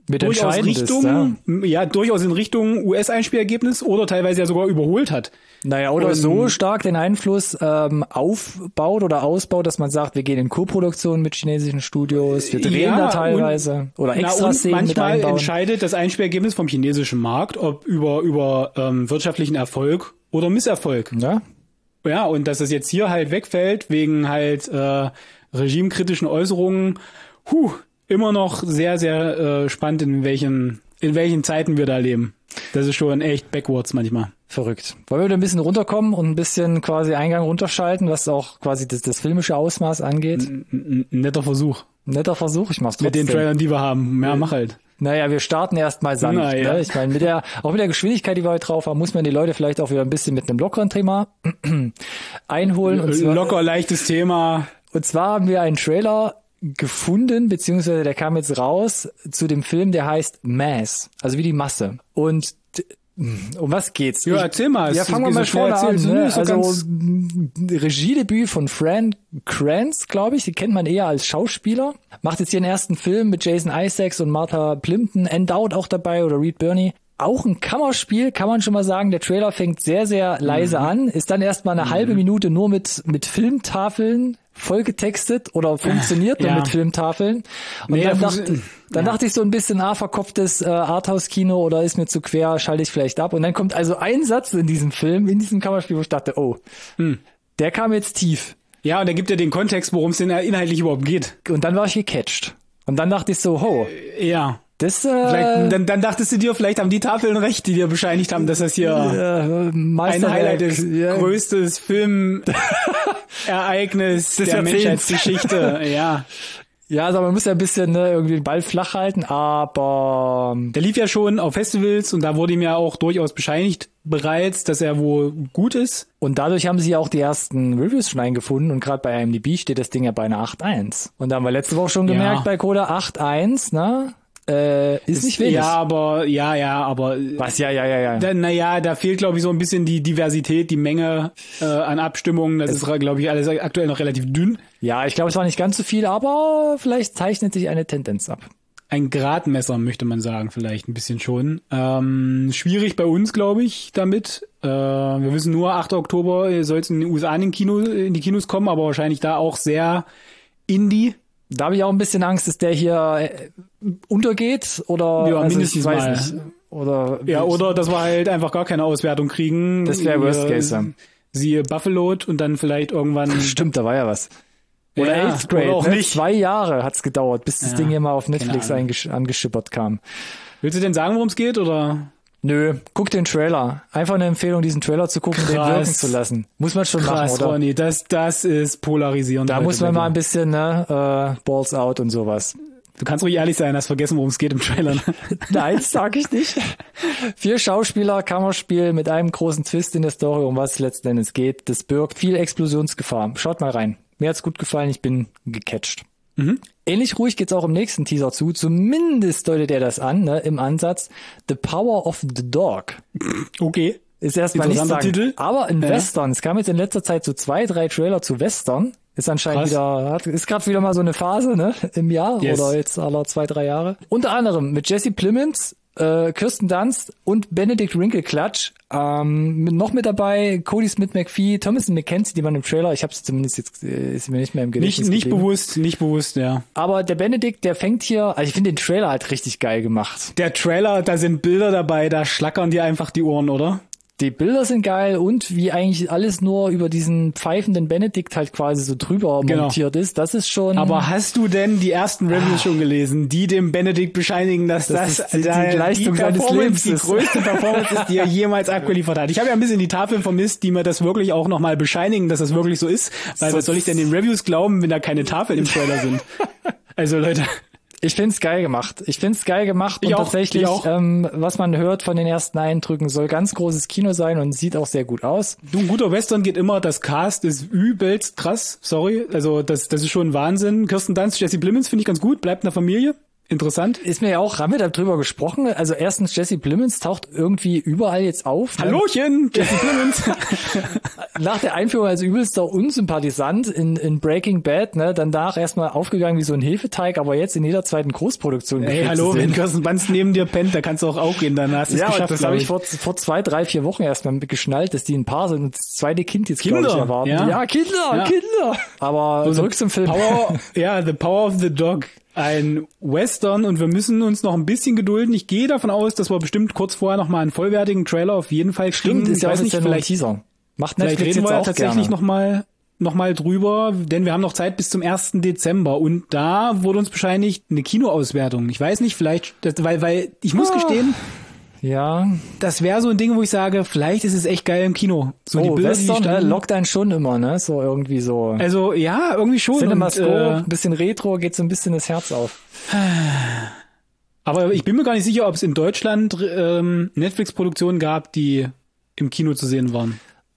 Mit durchaus Richtung, ja. ja, durchaus in Richtung U S-Einspielergebnis oder teilweise ja sogar überholt hat. Naja, oder und, so stark den Einfluss ähm, aufbaut oder ausbaut, dass man sagt, wir gehen in Co-Produktion mit chinesischen Studios, wir drehen ja, da teilweise und, oder extra Szenen mit einbauen. Manchmal entscheidet das Einspielergebnis vom chinesischen Markt, ob über über ähm, wirtschaftlichen Erfolg oder Misserfolg. Ja. Ja, und dass es jetzt hier halt wegfällt wegen halt äh, regimekritischen Äußerungen, huh, immer noch sehr, sehr äh, spannend, in welchen in welchen Zeiten wir da leben. Das ist schon echt backwards manchmal. Verrückt. Wollen wir wieder ein bisschen runterkommen und ein bisschen quasi Eingang runterschalten, was auch quasi das, das filmische Ausmaß angeht? N- n- netter Versuch. Netter Versuch, ich mach's trotzdem. Mit den Trailern, die wir haben. Ja, mach halt. Naja, wir starten erstmal sanft. Naja. Ne? Ich meine, mit der, auch mit der Geschwindigkeit, die wir heute drauf haben, muss man die Leute vielleicht auch wieder ein bisschen mit einem lockeren Thema einholen. Und zwar, locker, leichtes Thema. Und zwar haben wir einen Trailer gefunden, beziehungsweise der kam jetzt raus zu dem Film, der heißt Mass, also wie die Masse. Und um was geht's? Ja, erzähl mal. Ja, fangen wir mal vorne an. Ne? Also Regiedebüt von Fran Kranz, glaube ich, die kennt man eher als Schauspieler. Macht jetzt hier den ersten Film mit Jason Isaacs und Martha Plimpton, Ann Dowd auch dabei oder Reed Birney. Auch ein Kammerspiel, kann man schon mal sagen. Der Trailer fängt sehr, sehr leise mhm. an, ist dann erstmal eine mhm. halbe Minute nur mit mit Filmtafeln vollgetextet oder funktioniert nur ja. mit Filmtafeln. Und nee, dann, dacht, dann ja. dachte ich so ein bisschen, ah, verkopftes äh, Arthouse-Kino oder ist mir zu quer, schalte ich vielleicht ab. Und dann kommt also ein Satz in diesem Film, in diesem Kammerspiel, wo ich dachte, oh, hm. der kam jetzt tief. Ja, und der gibt ja den Kontext, worum es denn inhaltlich überhaupt geht. Und dann war ich gecatcht. Und dann dachte ich so, ho. Äh, ja. Das, äh, dann, dann dachtest du dir, vielleicht haben die Tafeln recht, die dir bescheinigt haben, dass das hier äh, ein Highlight ist, ja. größtes Filmereignis der Jahrzehnts. Menschheitsgeschichte. Ja. Ja, also man muss ja ein bisschen ne, irgendwie den Ball flach halten, aber der lief ja schon auf Festivals und da wurde ihm ja auch durchaus bescheinigt bereits, dass er wohl gut ist. Und dadurch haben sie ja auch die ersten Reviews schon eingefunden und gerade bei I M D B steht das Ding ja bei einer acht Komma eins. Und da haben wir letzte Woche schon gemerkt ja. bei Coda acht Komma eins, ne? Äh, ist, ist nicht wenig. Ja, aber, ja, ja, aber. Was, ja, ja, ja, ja. Da, naja, da fehlt, glaube ich, so ein bisschen die Diversität, die Menge äh, an Abstimmungen. Das es ist, glaube ich, alles aktuell noch relativ dünn. Ja, ich glaube, es war nicht ganz so viel, aber vielleicht zeichnet sich eine Tendenz ab. Ein Gradmesser, möchte man sagen, vielleicht ein bisschen schon. Ähm, schwierig bei uns, glaube ich, damit. Äh, wir wissen nur, achter Oktober soll es in den U S A in, den Kino, in die Kinos kommen, aber wahrscheinlich da auch sehr Indie. Da habe ich auch ein bisschen Angst, dass der hier untergeht oder ja, also mindestens ich weiß mal. Nicht. Oder ja, oder dass wir halt einfach gar keine Auswertung kriegen. Das wäre Worst Case. Siehe Buffalo und dann vielleicht irgendwann. Stimmt, da war ja was. Oder ja, Eighth Grade. Oder auch ne? nicht. Zwei Jahre hat's gedauert, bis das ja, Ding hier mal auf Netflix angeschippert kam. Willst du denn sagen, worum es geht, oder? Nö, guck den Trailer. Einfach eine Empfehlung, diesen Trailer zu gucken, Krass. den wirken zu lassen. Muss man schon Krass, machen, oder? Ronny, das, das ist polarisierend. Da muss man mal ein bisschen, ne, äh, Balls out und sowas. Du kannst ruhig ehrlich sein, hast vergessen, worum es geht im Trailer. Nein, das sag ich nicht. Vier Schauspieler, Kammerspiel mit einem großen Twist in der Story, um was es letzten Endes geht. Das birgt viel Explosionsgefahr. Schaut mal rein. Mir hat's gut gefallen, ich bin gecatcht. Mhm. Ähnlich ruhig geht's auch im nächsten Teaser zu. Zumindest deutet er das an, ne, im Ansatz. The Power of the Dog. Okay. Ist erstmal nicht sagen. Titel. Aber in ja. Western. Es kam jetzt in letzter Zeit so zwei, drei Trailer zu Western. Ist anscheinend Krass. wieder, hat, ist gerade wieder mal so eine Phase, ne, im Jahr yes. oder jetzt aller zwei, drei Jahre. Unter anderem mit Jesse Plemons, äh, Kirsten Dunst und Benedict Rinkelklatsch. Ähm, noch mit dabei Cody Smith-McPhee, Thomason McKenzie, die man im Trailer, ich habe es zumindest jetzt, äh, ist mir nicht mehr im Gedächtnis Nicht, nicht bewusst, nicht bewusst, ja. Aber der Benedict, der fängt hier, also ich finde den Trailer halt richtig geil gemacht. Der Trailer, da sind Bilder dabei, da schlackern dir einfach die Ohren, oder? Die Bilder sind geil und wie eigentlich alles nur über diesen pfeifenden Benedikt halt quasi so drüber genau. montiert ist, das ist schon... Aber hast du denn die ersten Reviews ah. schon gelesen, die dem Benedikt bescheinigen, dass das, das die, die Leistung seines Lebens die ist. größte Performance ist, die er jemals abgeliefert hat? Ich habe ja ein bisschen die Tafeln vermisst, die mir das wirklich auch nochmal bescheinigen, dass das wirklich so ist. Weil so was soll ich denn den Reviews glauben, wenn da keine Tafeln im Trailer sind? Also Leute... Ich find's geil gemacht. Ich find's geil gemacht ich und auch, tatsächlich, ähm, was man hört von den ersten Eindrücken, soll ganz großes Kino sein und sieht auch sehr gut aus. Du, ein guter Western geht immer, das Cast ist übelst krass, sorry, also das das ist schon Wahnsinn. Kirsten Dunst, Jesse Plemons finde ich ganz gut, bleibt in der Familie. interessant. Ist mir ja auch, haben wir darüber gesprochen? Also erstens, Jesse Plemons taucht irgendwie überall jetzt auf. Hallöchen, Jesse Plemons. Nach der Einführung als übelster Unsympathisant in, in Breaking Bad, ne, danach erstmal aufgegangen wie so ein Hefeteig, aber jetzt in jeder zweiten Großproduktion. Ey, hallo, wenn Kirsten Banz neben dir pennt, da kannst du auch aufgehen, dann hast du es ja, geschafft. Das habe ich vor, vor zwei, drei, vier Wochen erstmal geschnallt, dass die ein Paar sind und das zweite Kind jetzt, glaube ich, erwarten. Ja, ja Kinder, ja. Kinder. Aber so zurück zum Film. Power, ja, The Power of the Dog. Ein Western und wir müssen uns noch ein bisschen gedulden. Ich gehe davon aus, dass wir bestimmt kurz vorher noch mal einen vollwertigen Trailer auf jeden Fall kriegen. Stimmt, ist ich ja weiß nicht, ja vielleicht Teaser. Macht Vielleicht Netflix reden wir jetzt ja auch tatsächlich gerne. noch mal noch mal drüber, denn wir haben noch Zeit bis zum ersten Dezember und da wurde uns bescheinigt eine Kinoauswertung. Ich weiß nicht, vielleicht, das, weil weil ich muss Ah. gestehen, Ja. das wäre so ein Ding, wo ich sage, vielleicht ist es echt geil im Kino. So Oh, die Bilder, Western die äh, standen- lockt einen schon immer, ne? So irgendwie so. Also ja, irgendwie schon. CinemaScope, Und, äh, ein bisschen Retro, geht so ein bisschen das Herz auf. aber ich bin mir gar nicht sicher, ob es in Deutschland ähm, Netflix-Produktionen gab, die im Kino zu sehen waren.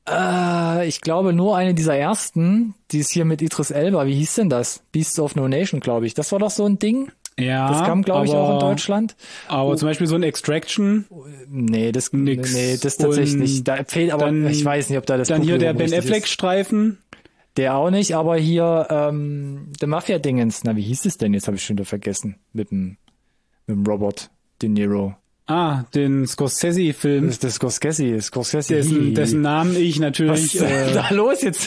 Äh, ich glaube nur eine dieser ersten, die ist hier mit Idris Elba. Wie hieß denn das? Beasts of No Nation, glaube ich. Das war doch so ein Ding. Ja, Das kam, glaube ich, aber, auch in Deutschland. Aber Oh. zum Beispiel so ein Extraction. Nee, das, Nix. nee, das tatsächlich Und nicht. Da fehlt aber, dann- ich weiß nicht, ob da das Dann hier der Publikum Ben richtig ist. Affleck-Streifen. Der auch nicht, aber hier, ähm, der Mafia-Dingens. Na, wie hieß es denn? Jetzt habe ich schon wieder vergessen. Mit dem, mit dem Robert De Niro. Ah, den Scorsese-Film. Das ist das Scorsese, Scorsese. Dessen, dessen Namen ich Was natürlich ist äh, da los jetzt?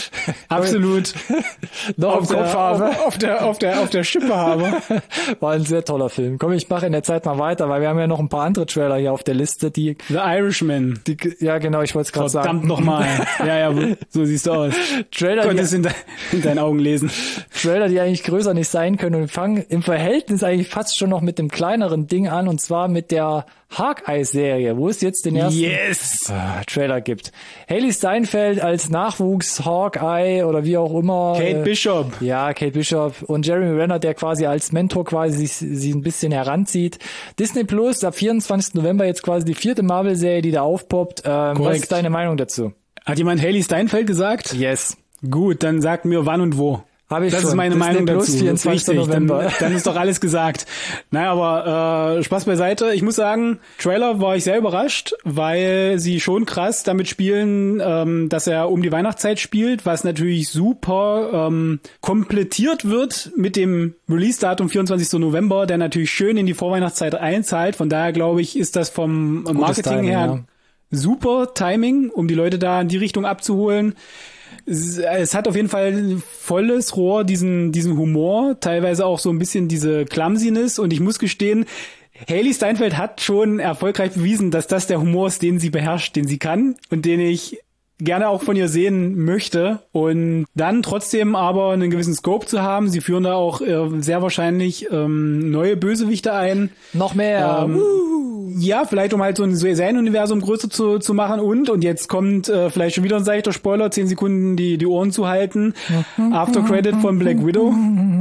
absolut Noch auf im Kopf der, habe. auf, auf der auf der auf der Schippe habe. War ein sehr toller Film. Komm, ich mache in der Zeit mal weiter, weil wir haben ja noch ein paar andere Trailer hier auf der Liste, die, The Irishman. die ja genau, ich wollte es gerade sagen. Verdammt nochmal. Ja, ja, so siehst du aus. Trailer, Konnte es die, in, de in deinen Augen lesen. Trailer, die eigentlich größer nicht sein können und fangen im Verhältnis eigentlich fast schon noch mit dem kleineren Ding an, und zwar mit der Hawkeye-Serie, wo es jetzt den ersten Yes! äh, Trailer gibt. Haley Steinfeld als Nachwuchs Hawkeye oder wie auch immer. Kate äh, Bishop. Ja, Kate Bishop und Jeremy Renner, der quasi als Mentor quasi sich, sie ein bisschen heranzieht. Disney Plus, ab vierundzwanzigsten November jetzt quasi die vierte Marvel-Serie, die da aufpoppt. Ähm, was Korrekt. ist deine Meinung dazu? Hat jemand Haley Steinfeld gesagt? Yes. Gut, dann sag mir wann und wo. Habe ich Das schon. ist meine Disney Meinung Plus, dazu. vierundzwanzigsten Richtig, November. Dann, dann ist doch alles gesagt. Naja, aber äh, Spaß beiseite. Ich muss sagen, Trailer war ich sehr überrascht, weil sie schon krass damit spielen, ähm, dass er um die Weihnachtszeit spielt, was natürlich super ähm, komplettiert wird mit dem Release-Datum vierundzwanzigsten November, der natürlich schön in die Vorweihnachtszeit einzahlt. Von daher glaube ich, ist das vom Marketing Timing, her ja. super Timing, um die Leute da in die Richtung abzuholen. Es, es hat auf jeden Fall volles Rohr, diesen, diesen Humor, teilweise auch so ein bisschen diese Clumsiness, und ich muss gestehen, Haley Steinfeld hat schon erfolgreich bewiesen, dass das der Humor ist, den sie beherrscht, den sie kann und den ich gerne auch von ihr sehen möchte, und dann trotzdem aber einen gewissen Scope zu haben. Sie führen da auch äh, sehr wahrscheinlich ähm, neue Bösewichte ein. Noch mehr. Ähm, ja, vielleicht um halt so ein Serienuniversum größer zu, zu machen, und und jetzt kommt äh, vielleicht schon wieder ein seichter Spoiler, zehn Sekunden die die Ohren zu halten. After Credit von Black Widow.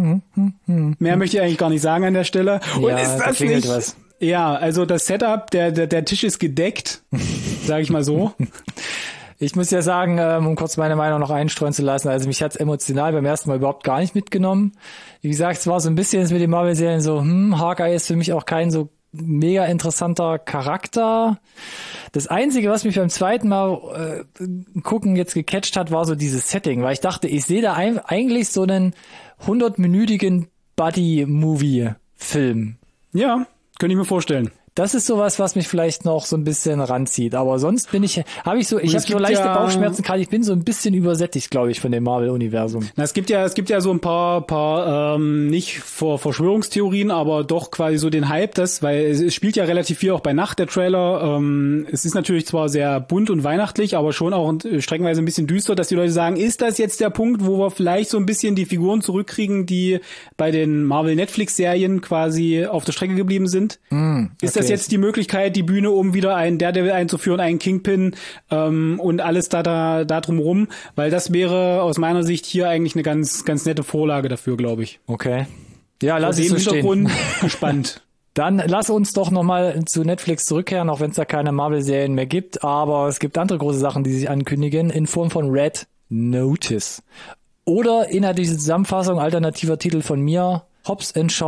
Mehr möchte ich eigentlich gar nicht sagen an der Stelle. Und Ja, ist da das klingelt nicht? was. Ja, also das Setup, der der der Tisch ist gedeckt, sage ich mal so. Ich muss ja sagen, ähm, um kurz meine Meinung noch einstreuen zu lassen, also mich hat's emotional beim ersten Mal überhaupt gar nicht mitgenommen. Wie gesagt, es war so ein bisschen jetzt mit den Marvel-Serien so, hm, Hawkeye ist für mich auch kein so mega interessanter Charakter. Das Einzige, was mich beim zweiten Mal äh, gucken jetzt gecatcht hat, war so dieses Setting, weil ich dachte, ich sehe da ein, eigentlich so einen hundertminütigen Buddy-Movie-Film. Ja, könnte ich mir vorstellen. Das ist sowas, was mich vielleicht noch so ein bisschen ranzieht. Aber sonst bin ich, habe ich so, ich es habe so gibt leichte ja- Bauchschmerzen gerade. Ich bin so ein bisschen übersättigt, glaube ich, von dem Marvel-Universum. Na, es gibt ja, es gibt ja so ein paar, paar ähm, nicht vor Verschwörungstheorien, aber doch quasi so den Hype, das, weil es, es spielt ja relativ viel auch bei Nacht der Trailer. Ähm, es ist natürlich zwar sehr bunt und weihnachtlich, aber schon auch äh, streckenweise ein bisschen düster, dass die Leute sagen, ist das jetzt der Punkt, wo wir vielleicht so ein bisschen die Figuren zurückkriegen, die bei den Marvel-Netflix-Serien quasi auf der Strecke geblieben sind? Mm, Ist das okay. jetzt die Möglichkeit, die Bühne, um wieder einen Daredevil einzuführen, einen Kingpin ähm, und alles da, da da drumrum? Weil das wäre aus meiner Sicht hier eigentlich eine ganz ganz nette Vorlage dafür, glaube ich. Okay. Ja, Aus lass es dem so stehen. Hintergrund gespannt. Dann lass uns doch nochmal zu Netflix zurückkehren, auch wenn es da keine Marvel-Serien mehr gibt. Aber es gibt andere große Sachen, die sich ankündigen, in Form von Red Notice. Oder inhaltliche Zusammenfassung, alternativer Titel von mir, Hobbs and Shaw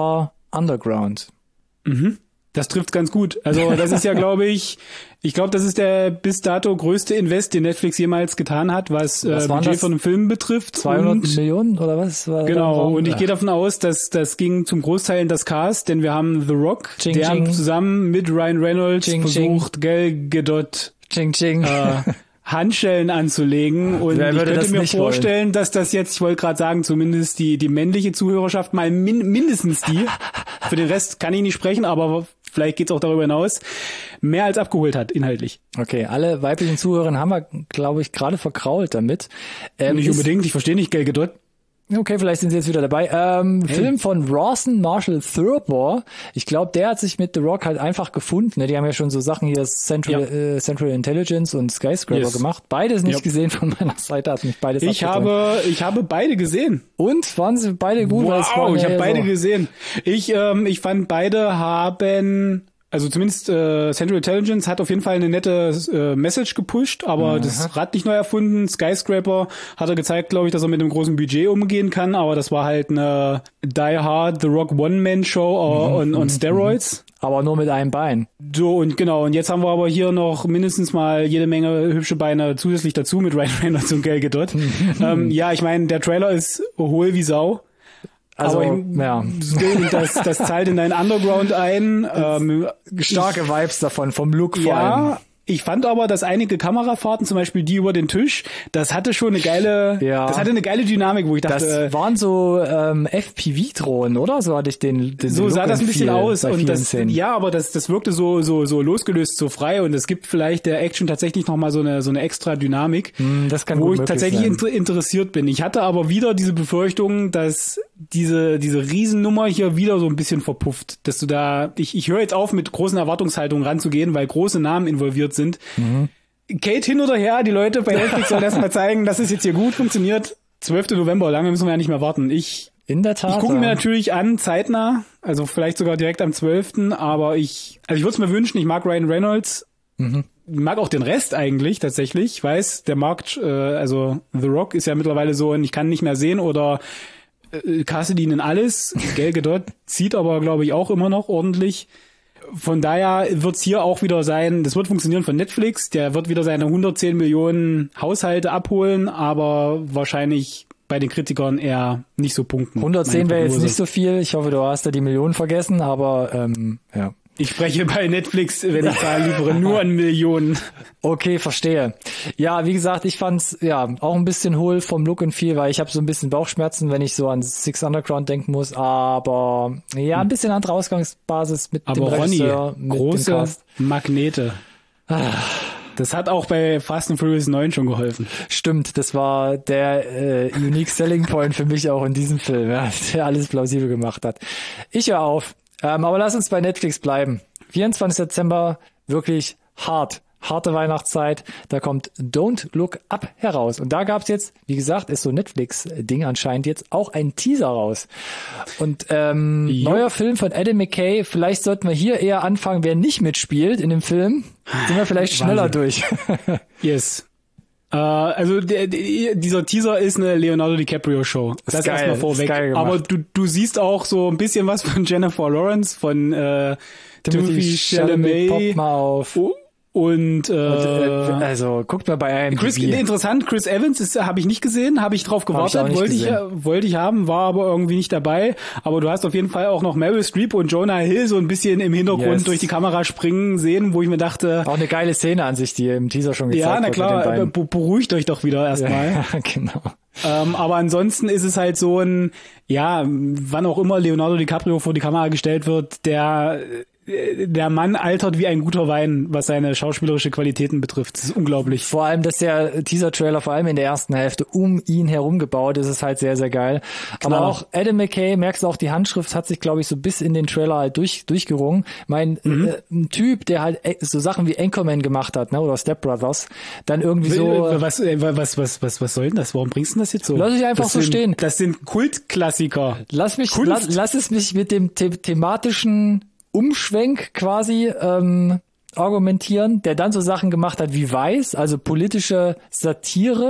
Underground. Mhm. Das trifft ganz gut. Also das ist ja, glaube ich, ich glaube, das ist der bis dato größte Invest, den Netflix jemals getan hat, was, was äh, Budget von einem Film betrifft. zweihundert und, Millionen oder was? War genau, und ich gehe davon aus, dass das ging zum Großteil in das Cast, denn wir haben The Rock, Ching, der ching. zusammen mit Ryan Reynolds Ching, versucht, Gal Gadot Ching, ching. Äh, Handschellen anzulegen, und Wer ich würde könnte das mir nicht vorstellen, wollen? dass das jetzt, ich wollte gerade sagen, zumindest die die männliche Zuhörerschaft, mal min, mindestens die, für den Rest kann ich nicht sprechen, aber vielleicht geht's auch darüber hinaus, mehr als abgeholt hat, inhaltlich. Okay, alle weiblichen Zuhörer haben wir, glaube ich, gerade verkrault damit. Ähm, nicht unbedingt, ich verstehe nicht, Gal Gadot. Okay, vielleicht sind sie jetzt wieder dabei. Ähm, hey. Film von Rawson Marshall Thurber. Ich glaube, der hat sich mit The Rock halt einfach gefunden. Ne? Die haben ja schon so Sachen hier, Central, ja. äh, Central Intelligence und Skyscraper yes. gemacht. Beides nicht yep. gesehen von meiner Seite, hat mich beides Ich habe, ich habe beide gesehen. Und? Waren sie beide gut? Wow, ich habe beide so. gesehen. Ich, ähm, ich fand, beide haben... Also zumindest äh, Central Intelligence hat auf jeden Fall eine nette äh, Message gepusht, aber mhm. das Rad nicht neu erfunden. Skyscraper hat er gezeigt, glaube ich, dass er mit einem großen Budget umgehen kann, aber das war halt eine Die Hard The Rock One-Man-Show mhm. on, on Steroids. Aber nur mit einem Bein. So, und genau, und jetzt haben wir aber hier noch mindestens mal jede Menge hübsche Beine zusätzlich dazu mit Ryan Reynolds und Gal Gadot. ähm, ja, ich meine, der Trailer ist hohl wie Sau. Also, aber ich, ja. Das, das zahlt in deinen Underground ein. Ähm, Starke ich, Vibes davon, vom Look vor ja, allem. Ich fand aber, dass einige Kamerafahrten, zum Beispiel die über den Tisch, das hatte schon eine geile, ja. das hatte eine geile Dynamik, wo ich dachte, das waren so ähm, F P V-Drohnen, oder? So hatte ich den, den so Look sah das ein bisschen viel, aus und das, Szenen. ja, aber das, das wirkte so, so, so losgelöst, so frei, und es gibt vielleicht der Action tatsächlich noch mal so eine, so eine extra Dynamik, mm, das kann wo gut ich tatsächlich sein. inter- interessiert bin. Ich hatte aber wieder diese Befürchtung, dass diese, diese Riesennummer hier wieder so ein bisschen verpufft, dass du da, ich, ich höre jetzt auf, mit großen Erwartungshaltungen ranzugehen, weil große Namen involviert sind. Mhm. Kate hin oder her, die Leute bei Netflix sollen erst mal zeigen, dass es jetzt hier gut funktioniert. zwölften November, lange müssen wir ja nicht mehr warten. Ich, In der Tat. ich gucke mir natürlich an, zeitnah, also vielleicht sogar direkt am zwölften aber ich, also ich würde es mir wünschen, ich mag Ryan Reynolds, mhm. mag auch den Rest eigentlich tatsächlich. Ich weiß, der Markt, äh, also The Rock ist ja mittlerweile so ein, ich kann nicht mehr sehen oder äh, castet ihn in alles. Gal Gadot zieht aber, glaube ich, auch immer noch ordentlich. Von daher wird's hier auch wieder sein, das wird funktionieren von Netflix, der wird wieder seine hundertzehn Millionen Haushalte abholen, aber wahrscheinlich bei den Kritikern eher nicht so punkten. hundertzehn wäre jetzt nicht so viel, ich hoffe, du hast da die Millionen vergessen, aber ähm, ja. Ich spreche bei Netflix, wenn ich Zahlen liefere, nur an Millionen. Okay, verstehe. Ja, wie gesagt, ich fand's ja auch ein bisschen hohl vom Look und viel, weil ich habe so ein bisschen Bauchschmerzen, wenn ich so an Six Underground denken muss, aber ja, ein bisschen andere Ausgangsbasis mit aber dem Regisseur, Ronny, mit große dem Cast. Magnete. Ah. Das hat auch bei Fast and Furious neun schon geholfen. Stimmt, das war der äh, unique selling point für mich auch in diesem Film, ja, der alles plausibel gemacht hat. Ich höre auf. Ähm, aber lass uns bei Netflix bleiben. vierundzwanzigsten Dezember, wirklich hart. Harte Weihnachtszeit. Da kommt Don't Look Up heraus. Und da gab's jetzt, wie gesagt, ist so Netflix-Ding anscheinend jetzt auch ein Teaser raus. Und ähm, neuer Film von Adam McKay. Vielleicht sollten wir hier eher anfangen, wer nicht mitspielt in dem Film. Sind wir vielleicht schneller Wahnsinn. durch. Yes. Uh, also der, der, dieser Teaser ist eine Leonardo DiCaprio Show. Das, das ist erstmal vorweg. Aber du du siehst auch so ein bisschen was von Jennifer Lawrence, von äh, Timothy Chalamet. Poppt mal auf. Oh, und, äh, und äh, also guckt mal bei einem. Chris, interessant, Chris Evans ist habe ich nicht gesehen, habe ich drauf gewartet, ich wollte gesehen. ich wollte ich haben, war aber irgendwie nicht dabei. Aber du hast auf jeden Fall auch noch Meryl Streep und Jonah Hill so ein bisschen im Hintergrund yes. durch die Kamera springen sehen, wo ich mir dachte, auch eine geile Szene an sich, die im Teaser schon gezeigt wird. Ja, na wird klar, be- beruhigt euch doch wieder erstmal. Ja, genau. Ähm, aber ansonsten ist es halt so ein, ja, wann auch immer Leonardo DiCaprio vor die Kamera gestellt wird, der der Mann altert wie ein guter Wein, was seine schauspielerische Qualitäten betrifft. Das ist unglaublich. Vor allem, dass der Teaser-Trailer vor allem in der ersten Hälfte um ihn herum gebaut ist, ist halt sehr, sehr geil. Klar. Aber auch Adam McKay, merkst du auch, die Handschrift hat sich, glaube ich, so bis in den Trailer halt durch, durchgerungen. Mein, mhm. äh, ein Typ, der halt so Sachen wie Anchorman gemacht hat, ne, oder Step Brothers, dann irgendwie so... Was, was, was, was, was soll denn das? Warum bringst du das jetzt so? Lass ich einfach das so sind, stehen. Das sind Kultklassiker. Lass mich, lass, lass es mich mit dem the- thematischen Umschwenk quasi ähm, argumentieren, der dann so Sachen gemacht hat wie Weiß, also politische Satire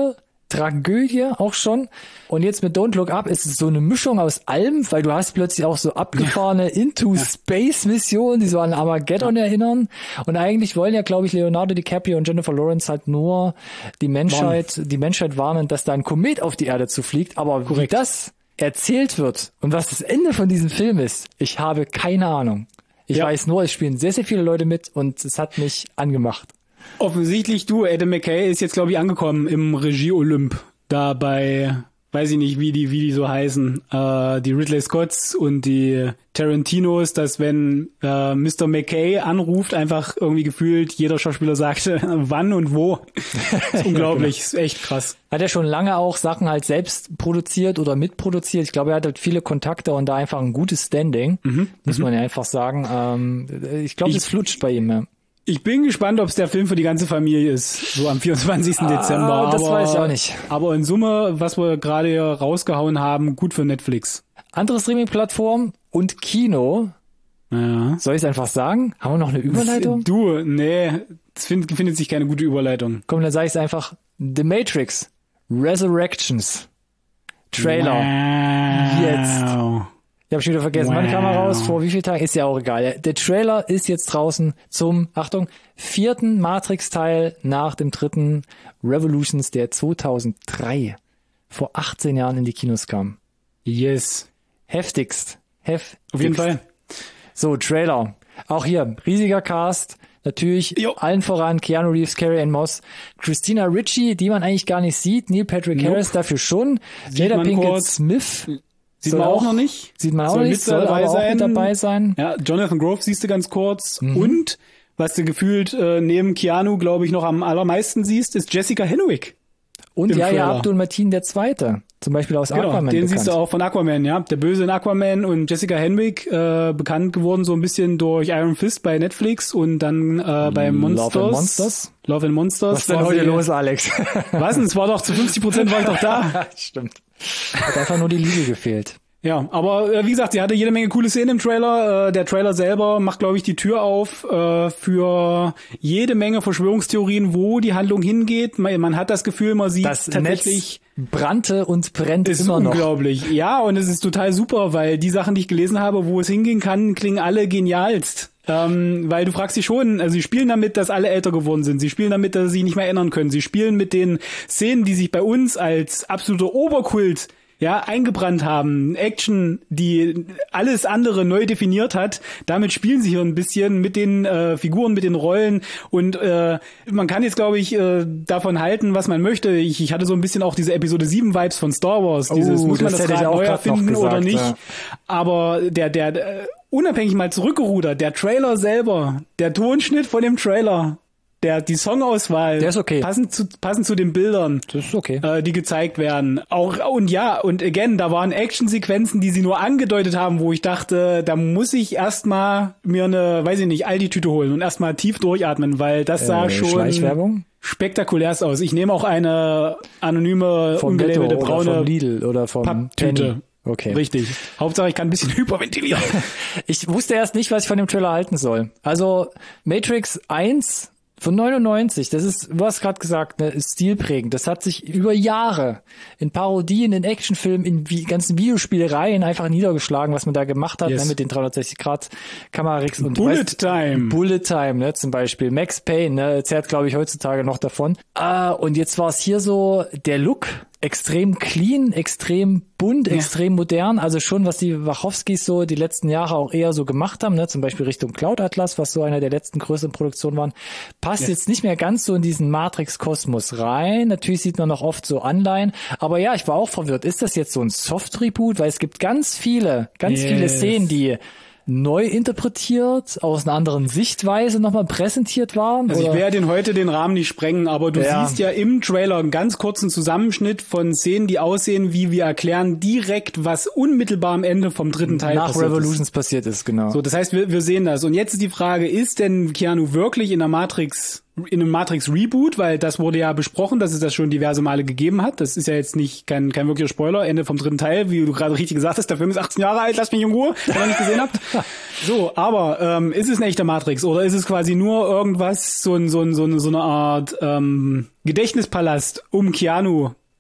Tragödie auch schon. Und jetzt mit Don't Look Up ist es so eine Mischung aus allem, weil du hast plötzlich auch so abgefahrene Into-Space-Missionen, die so an Armageddon ja. erinnern. Und eigentlich wollen ja, glaube ich, Leonardo DiCaprio und Jennifer Lawrence halt nur die Menschheit, Warn. die Menschheit warnen, dass da ein Komet auf die Erde zufliegt. Aber Korrekt. Wie das erzählt wird und was das Ende von diesem Film ist, ich habe keine Ahnung. Ich ja. weiß nur, es spielen sehr, sehr viele Leute mit und es hat mich angemacht. Offensichtlich du, Adam McKay ist jetzt, glaube ich, angekommen im Regie-Olymp. Da bei, weiß ich nicht, wie die, wie die so heißen, äh, die Ridley Scotts und die Tarantinos, dass wenn äh, Mister McKay anruft, einfach irgendwie gefühlt jeder Schauspieler sagt, wann und wo. Das ist unglaublich, ja, genau. Ist echt krass. Hat er schon lange auch Sachen halt selbst produziert oder mitproduziert. Ich glaube, er hat halt viele Kontakte und da einfach ein gutes Standing, mhm. muss man ja einfach sagen. Ähm, ich glaube, es flutscht bei ihm, ja. Ich bin gespannt, ob es der Film für die ganze Familie ist, so am vierundzwanzigsten Dezember. Ah, das aber, weiß ich auch nicht. Aber in Summe, was wir gerade hier rausgehauen haben, gut für Netflix. Andere Streaming-Plattform und Kino. Ja. Soll ich es einfach sagen? Haben wir noch eine Überleitung? Du, nee, es find, findet sich keine gute Überleitung. Komm, dann sage ich es einfach. The Matrix Resurrections Trailer. Wow. Jetzt. Ich habe schon wieder vergessen, wow. Wann kam er raus? Vor wie vielen Tagen? Ist ja auch egal. Der Trailer ist jetzt draußen zum, Achtung, vierten Matrix-Teil nach dem dritten Revolutions, der zweitausenddrei, vor achtzehn Jahren in die Kinos kam. Yes. Heftigst. Heftigst. Auf jeden Fall. So, Trailer. Auch hier, riesiger Cast. Natürlich jo. allen voran Keanu Reeves, Carrie-Anne Moss, Christina Ricci, die man eigentlich gar nicht sieht, Neil Patrick nope. Harris dafür schon, Jada Pinkett kurz. Smith. Sieht man auch noch nicht. Sieht man auch soll nicht, soll aber auch mit dabei sein. Ja, Jonathan Groff siehst du ganz kurz. Mhm. Und, was du gefühlt äh, neben Keanu, glaube ich, noch am allermeisten siehst, ist Jessica Henwick. Und ja, ja, Abdul Mateen der Zweite. Zum Beispiel aus genau, Aquaman den bekannt. Siehst du auch von Aquaman, ja. Der Böse in Aquaman und Jessica Henwick, äh, bekannt geworden so ein bisschen durch Iron Fist bei Netflix und dann äh, bei Monsters. Love and Monsters. Love and Monsters. Was ist denn heute los, Alex? Was denn? Es war doch zu fünfzig Prozent war ich doch da. Stimmt. Hat einfach nur die Liebe gefehlt. Ja, aber äh, wie gesagt, sie hatte jede Menge coole Szenen im Trailer. Äh, der Trailer selber macht, glaube ich, die Tür auf äh, für jede Menge Verschwörungstheorien, wo die Handlung hingeht. Man, man hat das Gefühl, man sieht das tatsächlich... Netz brannte und brennt ist immer noch. Unglaublich. Ja, und es ist total super, weil die Sachen, die ich gelesen habe, wo es hingehen kann, klingen alle genialst. Ähm, weil du fragst dich schon, also sie spielen damit, dass alle älter geworden sind. Sie spielen damit, dass sie sich nicht mehr erinnern können. Sie spielen mit den Szenen, die sich bei uns als absoluter Oberkult ja, eingebrannt haben. Action, die alles andere neu definiert hat. Damit spielen sie hier ein bisschen mit den äh, Figuren, mit den Rollen. Und äh, man kann jetzt, glaube ich, äh, davon halten, was man möchte. Ich, ich hatte so ein bisschen auch diese Episode sieben Vibes von Star Wars. Dieses, oh, muss man das, das Rad neu erfinden gesagt, oder nicht? Ja. Aber der, der, der, unabhängig mal zurückgerudert, der Trailer selber, der Tonschnitt von dem Trailer, Der, die Songauswahl, der ist okay. passend zu, passend zu den Bildern, das ist okay. äh, die gezeigt werden. Auch, und ja, und again, da waren Actionsequenzen, die sie nur angedeutet haben, wo ich dachte, da muss ich erstmal mir eine, weiß ich nicht, Aldi-Tüte holen und erstmal tief durchatmen, weil das sah äh, schon Schleichwerbung? spektakulär aus. Ich nehme auch eine anonyme, vom ungelabelte Netto braune oder vom Lidl oder vom Papptüte. Penny. Okay. Richtig. Hauptsache, ich kann ein bisschen hyperventilieren. Ich wusste erst nicht, was ich von dem Trailer halten soll. Also, Matrix eins von neunundneunzig, das ist, du hast gerade gesagt, ne, ist stilprägend. Das hat sich über Jahre in Parodien, in Actionfilmen, in wie, ganzen Videospielereien einfach niedergeschlagen, was man da gemacht hat, yes. ne, mit den dreihundertsechzig Grad Kameratricks und Bullet weißt, Time. Bullet Time, ne, zum Beispiel. Max Payne, ne, zerrt, glaube ich, heutzutage noch davon. Ah, und jetzt war es hier so, der Look, extrem clean, extrem bunt, ja. extrem modern. Also schon, was die Wachowskis so die letzten Jahre auch eher so gemacht haben, ne? Zum Beispiel Richtung Cloud Atlas, was so einer der letzten größeren Produktionen waren, passt ja. jetzt nicht mehr ganz so in diesen Matrix-Kosmos rein. Natürlich sieht man noch oft so Anleihen. Aber ja, ich war auch verwirrt. Ist das jetzt so ein Soft-Reboot? Weil es gibt ganz viele, ganz yes. viele Szenen, die neu interpretiert, aus einer anderen Sichtweise nochmal präsentiert waren? Also oder? Ich werde den heute den Rahmen nicht sprengen, aber du ja. siehst ja im Trailer einen ganz kurzen Zusammenschnitt von Szenen, die aussehen, wie wir erklären, direkt, was unmittelbar am Ende vom dritten Teil nach passiert Revolutions ist. passiert ist, genau. So, das heißt, wir, wir sehen das. Und jetzt ist die Frage, ist denn Keanu wirklich in der Matrix in einem Matrix-Reboot, weil das wurde ja besprochen, dass es das schon diverse Male gegeben hat. Das ist ja jetzt nicht kein kein wirklicher Spoiler, Ende vom dritten Teil, wie du gerade richtig gesagt hast, der Film ist achtzehn Jahre alt, lasst mich in Ruhe, wenn ihr nicht gesehen habt. So, aber ähm, ist es ein echter Matrix oder ist es quasi nur irgendwas, so, ein, so, ein, so, eine, so eine Art ähm, Gedächtnispalast um Keanu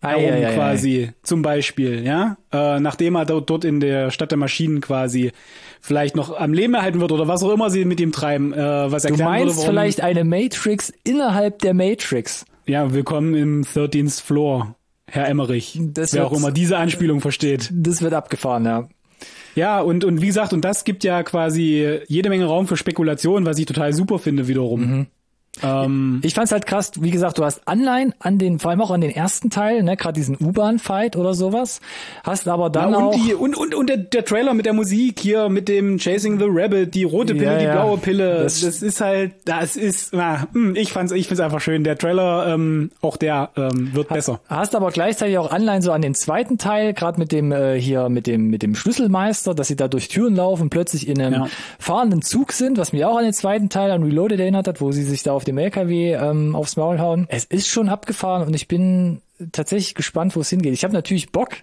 herum ei, ei, ei, quasi, ei. zum Beispiel, ja, äh, nachdem er dort, dort in der Stadt der Maschinen quasi vielleicht noch am Leben erhalten wird oder was auch immer sie mit ihm treiben, äh, was erklären Du meinst würde, warum, vielleicht eine Matrix innerhalb der Matrix? Ja, willkommen im thirteenth Floor, Herr Emmerich, das wer wird, auch immer diese Anspielung versteht. Das wird abgefahren, ja. Ja, und und wie gesagt, und das gibt ja quasi jede Menge Raum für Spekulation, was ich total super finde wiederum. Mhm. Ähm, ich fand's halt krass, wie gesagt, du hast Anleihen an den, vor allem auch an den ersten Teil, ne, gerade diesen U-Bahn-Fight oder sowas, hast aber dann ja, und auch... Die, und und, und der, der Trailer mit der Musik hier, mit dem Chasing the Rabbit, die rote Pille, Ja, die ja. blaue Pille, das, Das- das ist halt, das ist, na, ich fand's, ich find's einfach schön. Der Trailer, ähm, auch der ähm, wird besser. Hast aber gleichzeitig auch Anleihen so an den zweiten Teil, gerade mit dem äh, hier mit dem mit dem Schlüsselmeister, dass sie da durch Türen laufen, plötzlich in einem Ja. fahrenden Zug sind, was mich auch an den zweiten Teil an Reloaded erinnert hat, wo sie sich da auf dem L K W ähm, aufs Maul hauen. Es ist schon abgefahren und ich bin tatsächlich gespannt, wo es hingeht. Ich habe natürlich Bock,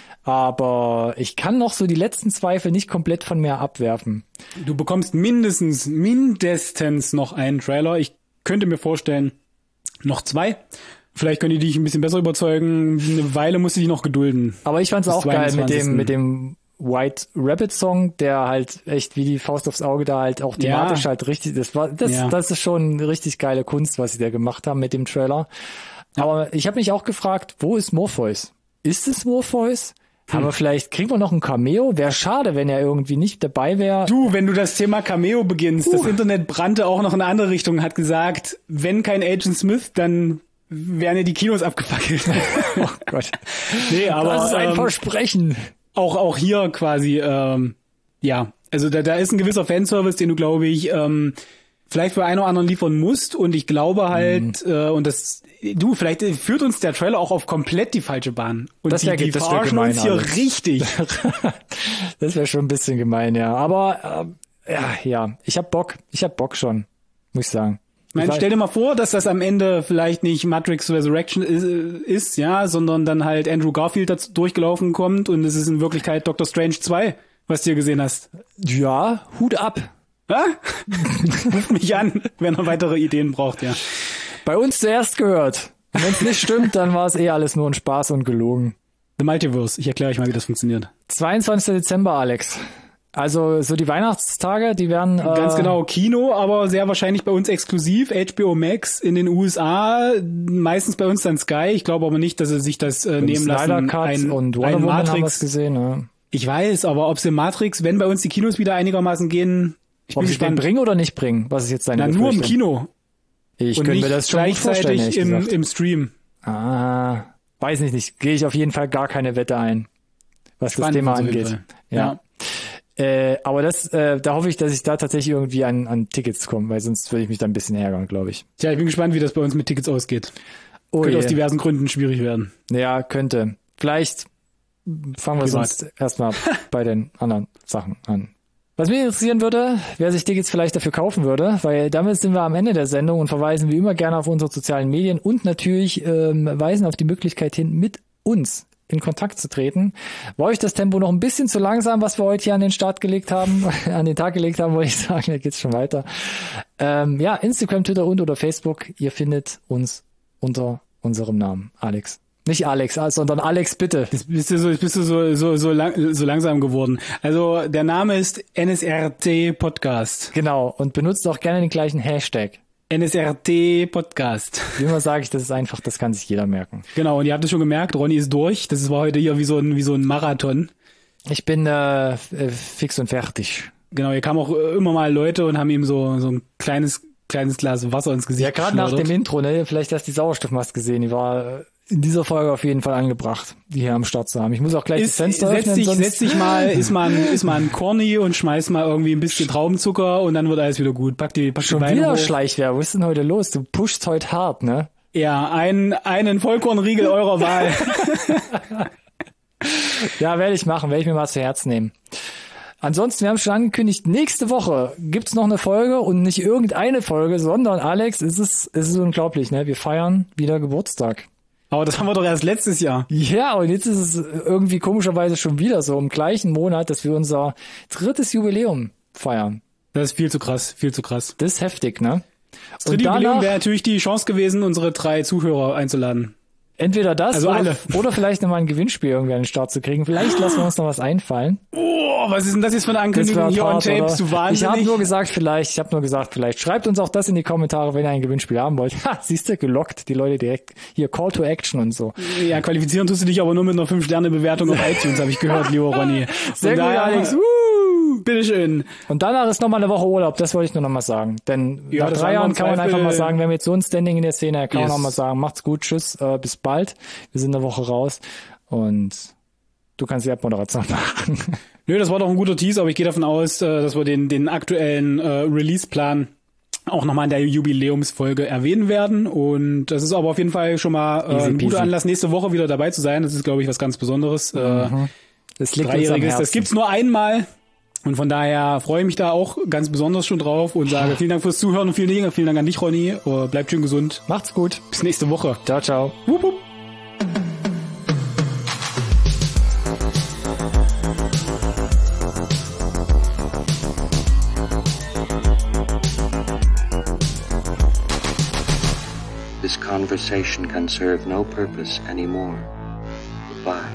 aber ich kann noch so die letzten Zweifel nicht komplett von mir abwerfen. Du bekommst mindestens, mindestens noch einen Trailer. Ich könnte mir vorstellen, noch zwei. Vielleicht können die dich ein bisschen besser überzeugen. Eine Weile musst du dich noch gedulden. Aber ich fand's Bis auch geil mit dem zweiundzwanzigsten mit dem White Rabbit Song, der halt echt wie die Faust aufs Auge da halt auch thematisch Ja. halt richtig, das war, das, Ja. das ist schon eine richtig geile Kunst, was sie da gemacht haben mit dem Trailer. Aber ich habe mich auch gefragt, wo ist Morpheus? Ist es Morpheus? Hm. Aber vielleicht kriegen wir noch ein Cameo. Wäre schade, wenn er irgendwie nicht dabei wäre. Du, wenn du das Thema Cameo beginnst, das Internet brannte auch noch in eine andere Richtung, hat gesagt, wenn kein Agent Smith, dann wären ja die Kinos abgefackelt. Oh Gott. Nee, aber das ist ein ähm, Versprechen. auch auch hier quasi, ähm, ja, also da, da ist ein gewisser Fanservice, den du, glaube ich, ähm, vielleicht für einen oder anderen liefern musst. Und ich glaube halt, Mhm. äh, und das, du, vielleicht führt uns der Trailer auch auf komplett die falsche Bahn. Und Das wär- die, die das wär verarschen gemein, uns hier Alex. richtig. Das wäre schon ein bisschen gemein, ja. Aber äh, ja, ja, ich hab Bock. Ich hab Bock schon, muss ich sagen. Ich meine, Ich stell dir mal vor, dass das am Ende vielleicht nicht Matrix Resurrection ist, ist, ja, sondern dann halt Andrew Garfield dazu durchgelaufen kommt und es ist in Wirklichkeit Doctor Strange zwei, was du hier gesehen hast. Ja, Hut ab. Ha? Ruf mich an, wenn er weitere Ideen braucht, ja. Bei uns zuerst gehört. Wenn es nicht stimmt, dann war es eh alles nur ein Spaß und gelogen. The Multiverse, ich erkläre euch mal, wie das funktioniert. zweiundzwanzigster Dezember, Alex. Also so die Weihnachtstage, die werden... Äh, Ganz genau, Kino, aber sehr wahrscheinlich bei uns exklusiv, H B O Max in den U S A, meistens bei uns dann Sky. Ich glaube aber nicht, dass sie sich das äh, nehmen Snyder lassen. Cut Ein, und Wonder ein Woman haben wir Matrix. gesehen. Ne? Ich weiß, aber ob sie Matrix, wenn bei uns die Kinos wieder einigermaßen gehen, ich Ob bin sie den gespannt. bringen oder nicht bringen? Was ist jetzt deine Na, nur im Befürchtung? Kino Ich und könnte nicht mir das schon gut vorstellen, gleichzeitig ehrlich im, gesagt. im Stream. Ah, weiß nicht, nicht. Gehe ich auf jeden Fall gar keine Wette ein, was Spannend das Thema auf jeden angeht. Fall. Ja. Ja. Äh, aber das, äh, da hoffe ich, dass ich da tatsächlich irgendwie an, an Tickets komme, weil sonst würde ich mich da ein bisschen ärgern, glaube ich. Tja, ich bin gespannt, wie das bei uns mit Tickets ausgeht. Oh Könnte je. aus diversen Gründen schwierig werden. Ja, könnte. Vielleicht fangen wir Privat. sonst erstmal bei den anderen Sachen an. Was mich interessieren würde, wer sich Tickets vielleicht dafür kaufen würde, weil damit sind wir am Ende der Sendung und verweisen wie immer gerne auf unsere sozialen Medien und natürlich ähm, weisen auf die Möglichkeit hin, mit uns in Kontakt zu treten. War euch das Tempo noch ein bisschen zu langsam, was wir heute hier an den Start gelegt haben, an den Tag gelegt haben, wollte ich sagen, da geht's schon weiter. Ähm, ja, Instagram, Twitter und oder Facebook, ihr findet uns unter unserem Namen, Alex. Nicht Alex, sondern Alex, bitte. Jetzt bist du so, jetzt bist du so, so, so, lang, so langsam geworden. Also der Name ist N S R T Podcast. Genau, und benutzt auch gerne den gleichen Hashtag. N S R T Podcast. Wie immer sage ich, das ist einfach, das kann sich jeder merken. Genau, und ihr habt es schon gemerkt, Ronny ist durch. Das war heute hier wie so ein, wie so ein Marathon. Ich bin äh, äh, fix und fertig. Genau, hier kamen auch äh, immer mal Leute und haben ihm so, so ein kleines, kleines Glas Wasser ins Gesicht Ja, gerade nach geschleudert. dem Intro, ne? Vielleicht hast du die Sauerstoffmaske gesehen, die war äh, in dieser Folge auf jeden Fall angebracht, die hier am Start zu haben. Ich muss auch gleich Ist, das Fenster setz öffnen, dich, sonst... setz dich mal, ist mal ein, ist mal ein Corny und schmeiß mal irgendwie ein bisschen Traubenzucker und dann wird alles wieder gut. Pack die, pack die Schon Beine wieder hoch. Schleichwerbung. Was ist denn heute los? Du pushst heute hart, ne? Ja, ein, einen Vollkornriegel eurer Wahl. Ja, werde ich machen, werde ich mir mal zu Herzen nehmen. Ansonsten, wir haben schon angekündigt, nächste Woche gibt's noch eine Folge und nicht irgendeine Folge, sondern Alex, es ist, es ist unglaublich, ne? Wir feiern wieder Geburtstag. Aber das haben wir doch erst letztes Jahr. Ja, und jetzt ist es irgendwie komischerweise schon wieder so im gleichen Monat, dass wir unser drittes Jubiläum feiern. Das ist viel zu krass, viel zu krass. Das ist heftig, ne? Das dritte Jubiläum wäre natürlich die Chance gewesen, unsere drei Zuhörer einzuladen. Entweder das Also oder, alle. oder vielleicht nochmal ein Gewinnspiel irgendwie an den Start zu kriegen. Vielleicht lassen wir uns noch was einfallen. Oh, was ist denn das jetzt für eine Ankündigung hier on tape? Bist du wahnsinnig? Ich habe nur gesagt, vielleicht, ich habe nur gesagt, vielleicht. Schreibt uns auch das in die Kommentare, wenn ihr ein Gewinnspiel haben wollt. Ha, siehst du, gelockt, die Leute direkt. Hier, Call to Action und so. Ja, qualifizieren tust du dich aber nur mit einer fünf Sterne Bewertung auf iTunes, habe ich gehört, lieber Ronny. Sehr gut, daher, Alex. Woo! Bitteschön. Und danach ist nochmal eine Woche Urlaub, das wollte ich nur nochmal sagen. Denn Ja, nach das drei haben wir Jahren im kann man Zweifel- einfach mal sagen, wir haben jetzt so ein Standing in der Szene, kann man Yes. auch mal sagen, macht's gut, tschüss, äh, bis bald. Wir sind eine Woche raus und du kannst die Abmoderation machen. Nö, das war doch ein guter Teaser, aber ich gehe davon aus, äh, dass wir den, den aktuellen äh, Release-Plan auch nochmal in der Jubiläumsfolge erwähnen werden. Und das ist aber auf jeden Fall schon mal äh, Easy ein guter peasy. Anlass, nächste Woche wieder dabei zu sein. Das ist, glaube ich, was ganz Besonderes. Äh, Das liegt uns am Dreijähriges, Herzen. das gibt's nur einmal. Und von daher freue ich mich da auch ganz besonders schon drauf und sage vielen Dank fürs Zuhören und vielen Dank, vielen Dank an dich, Ronny. Uh, bleibt schön gesund. Macht's gut. Bis nächste Woche. Ciao, ciao. Wupp, wupp. This conversation can serve no purpose anymore. Goodbye.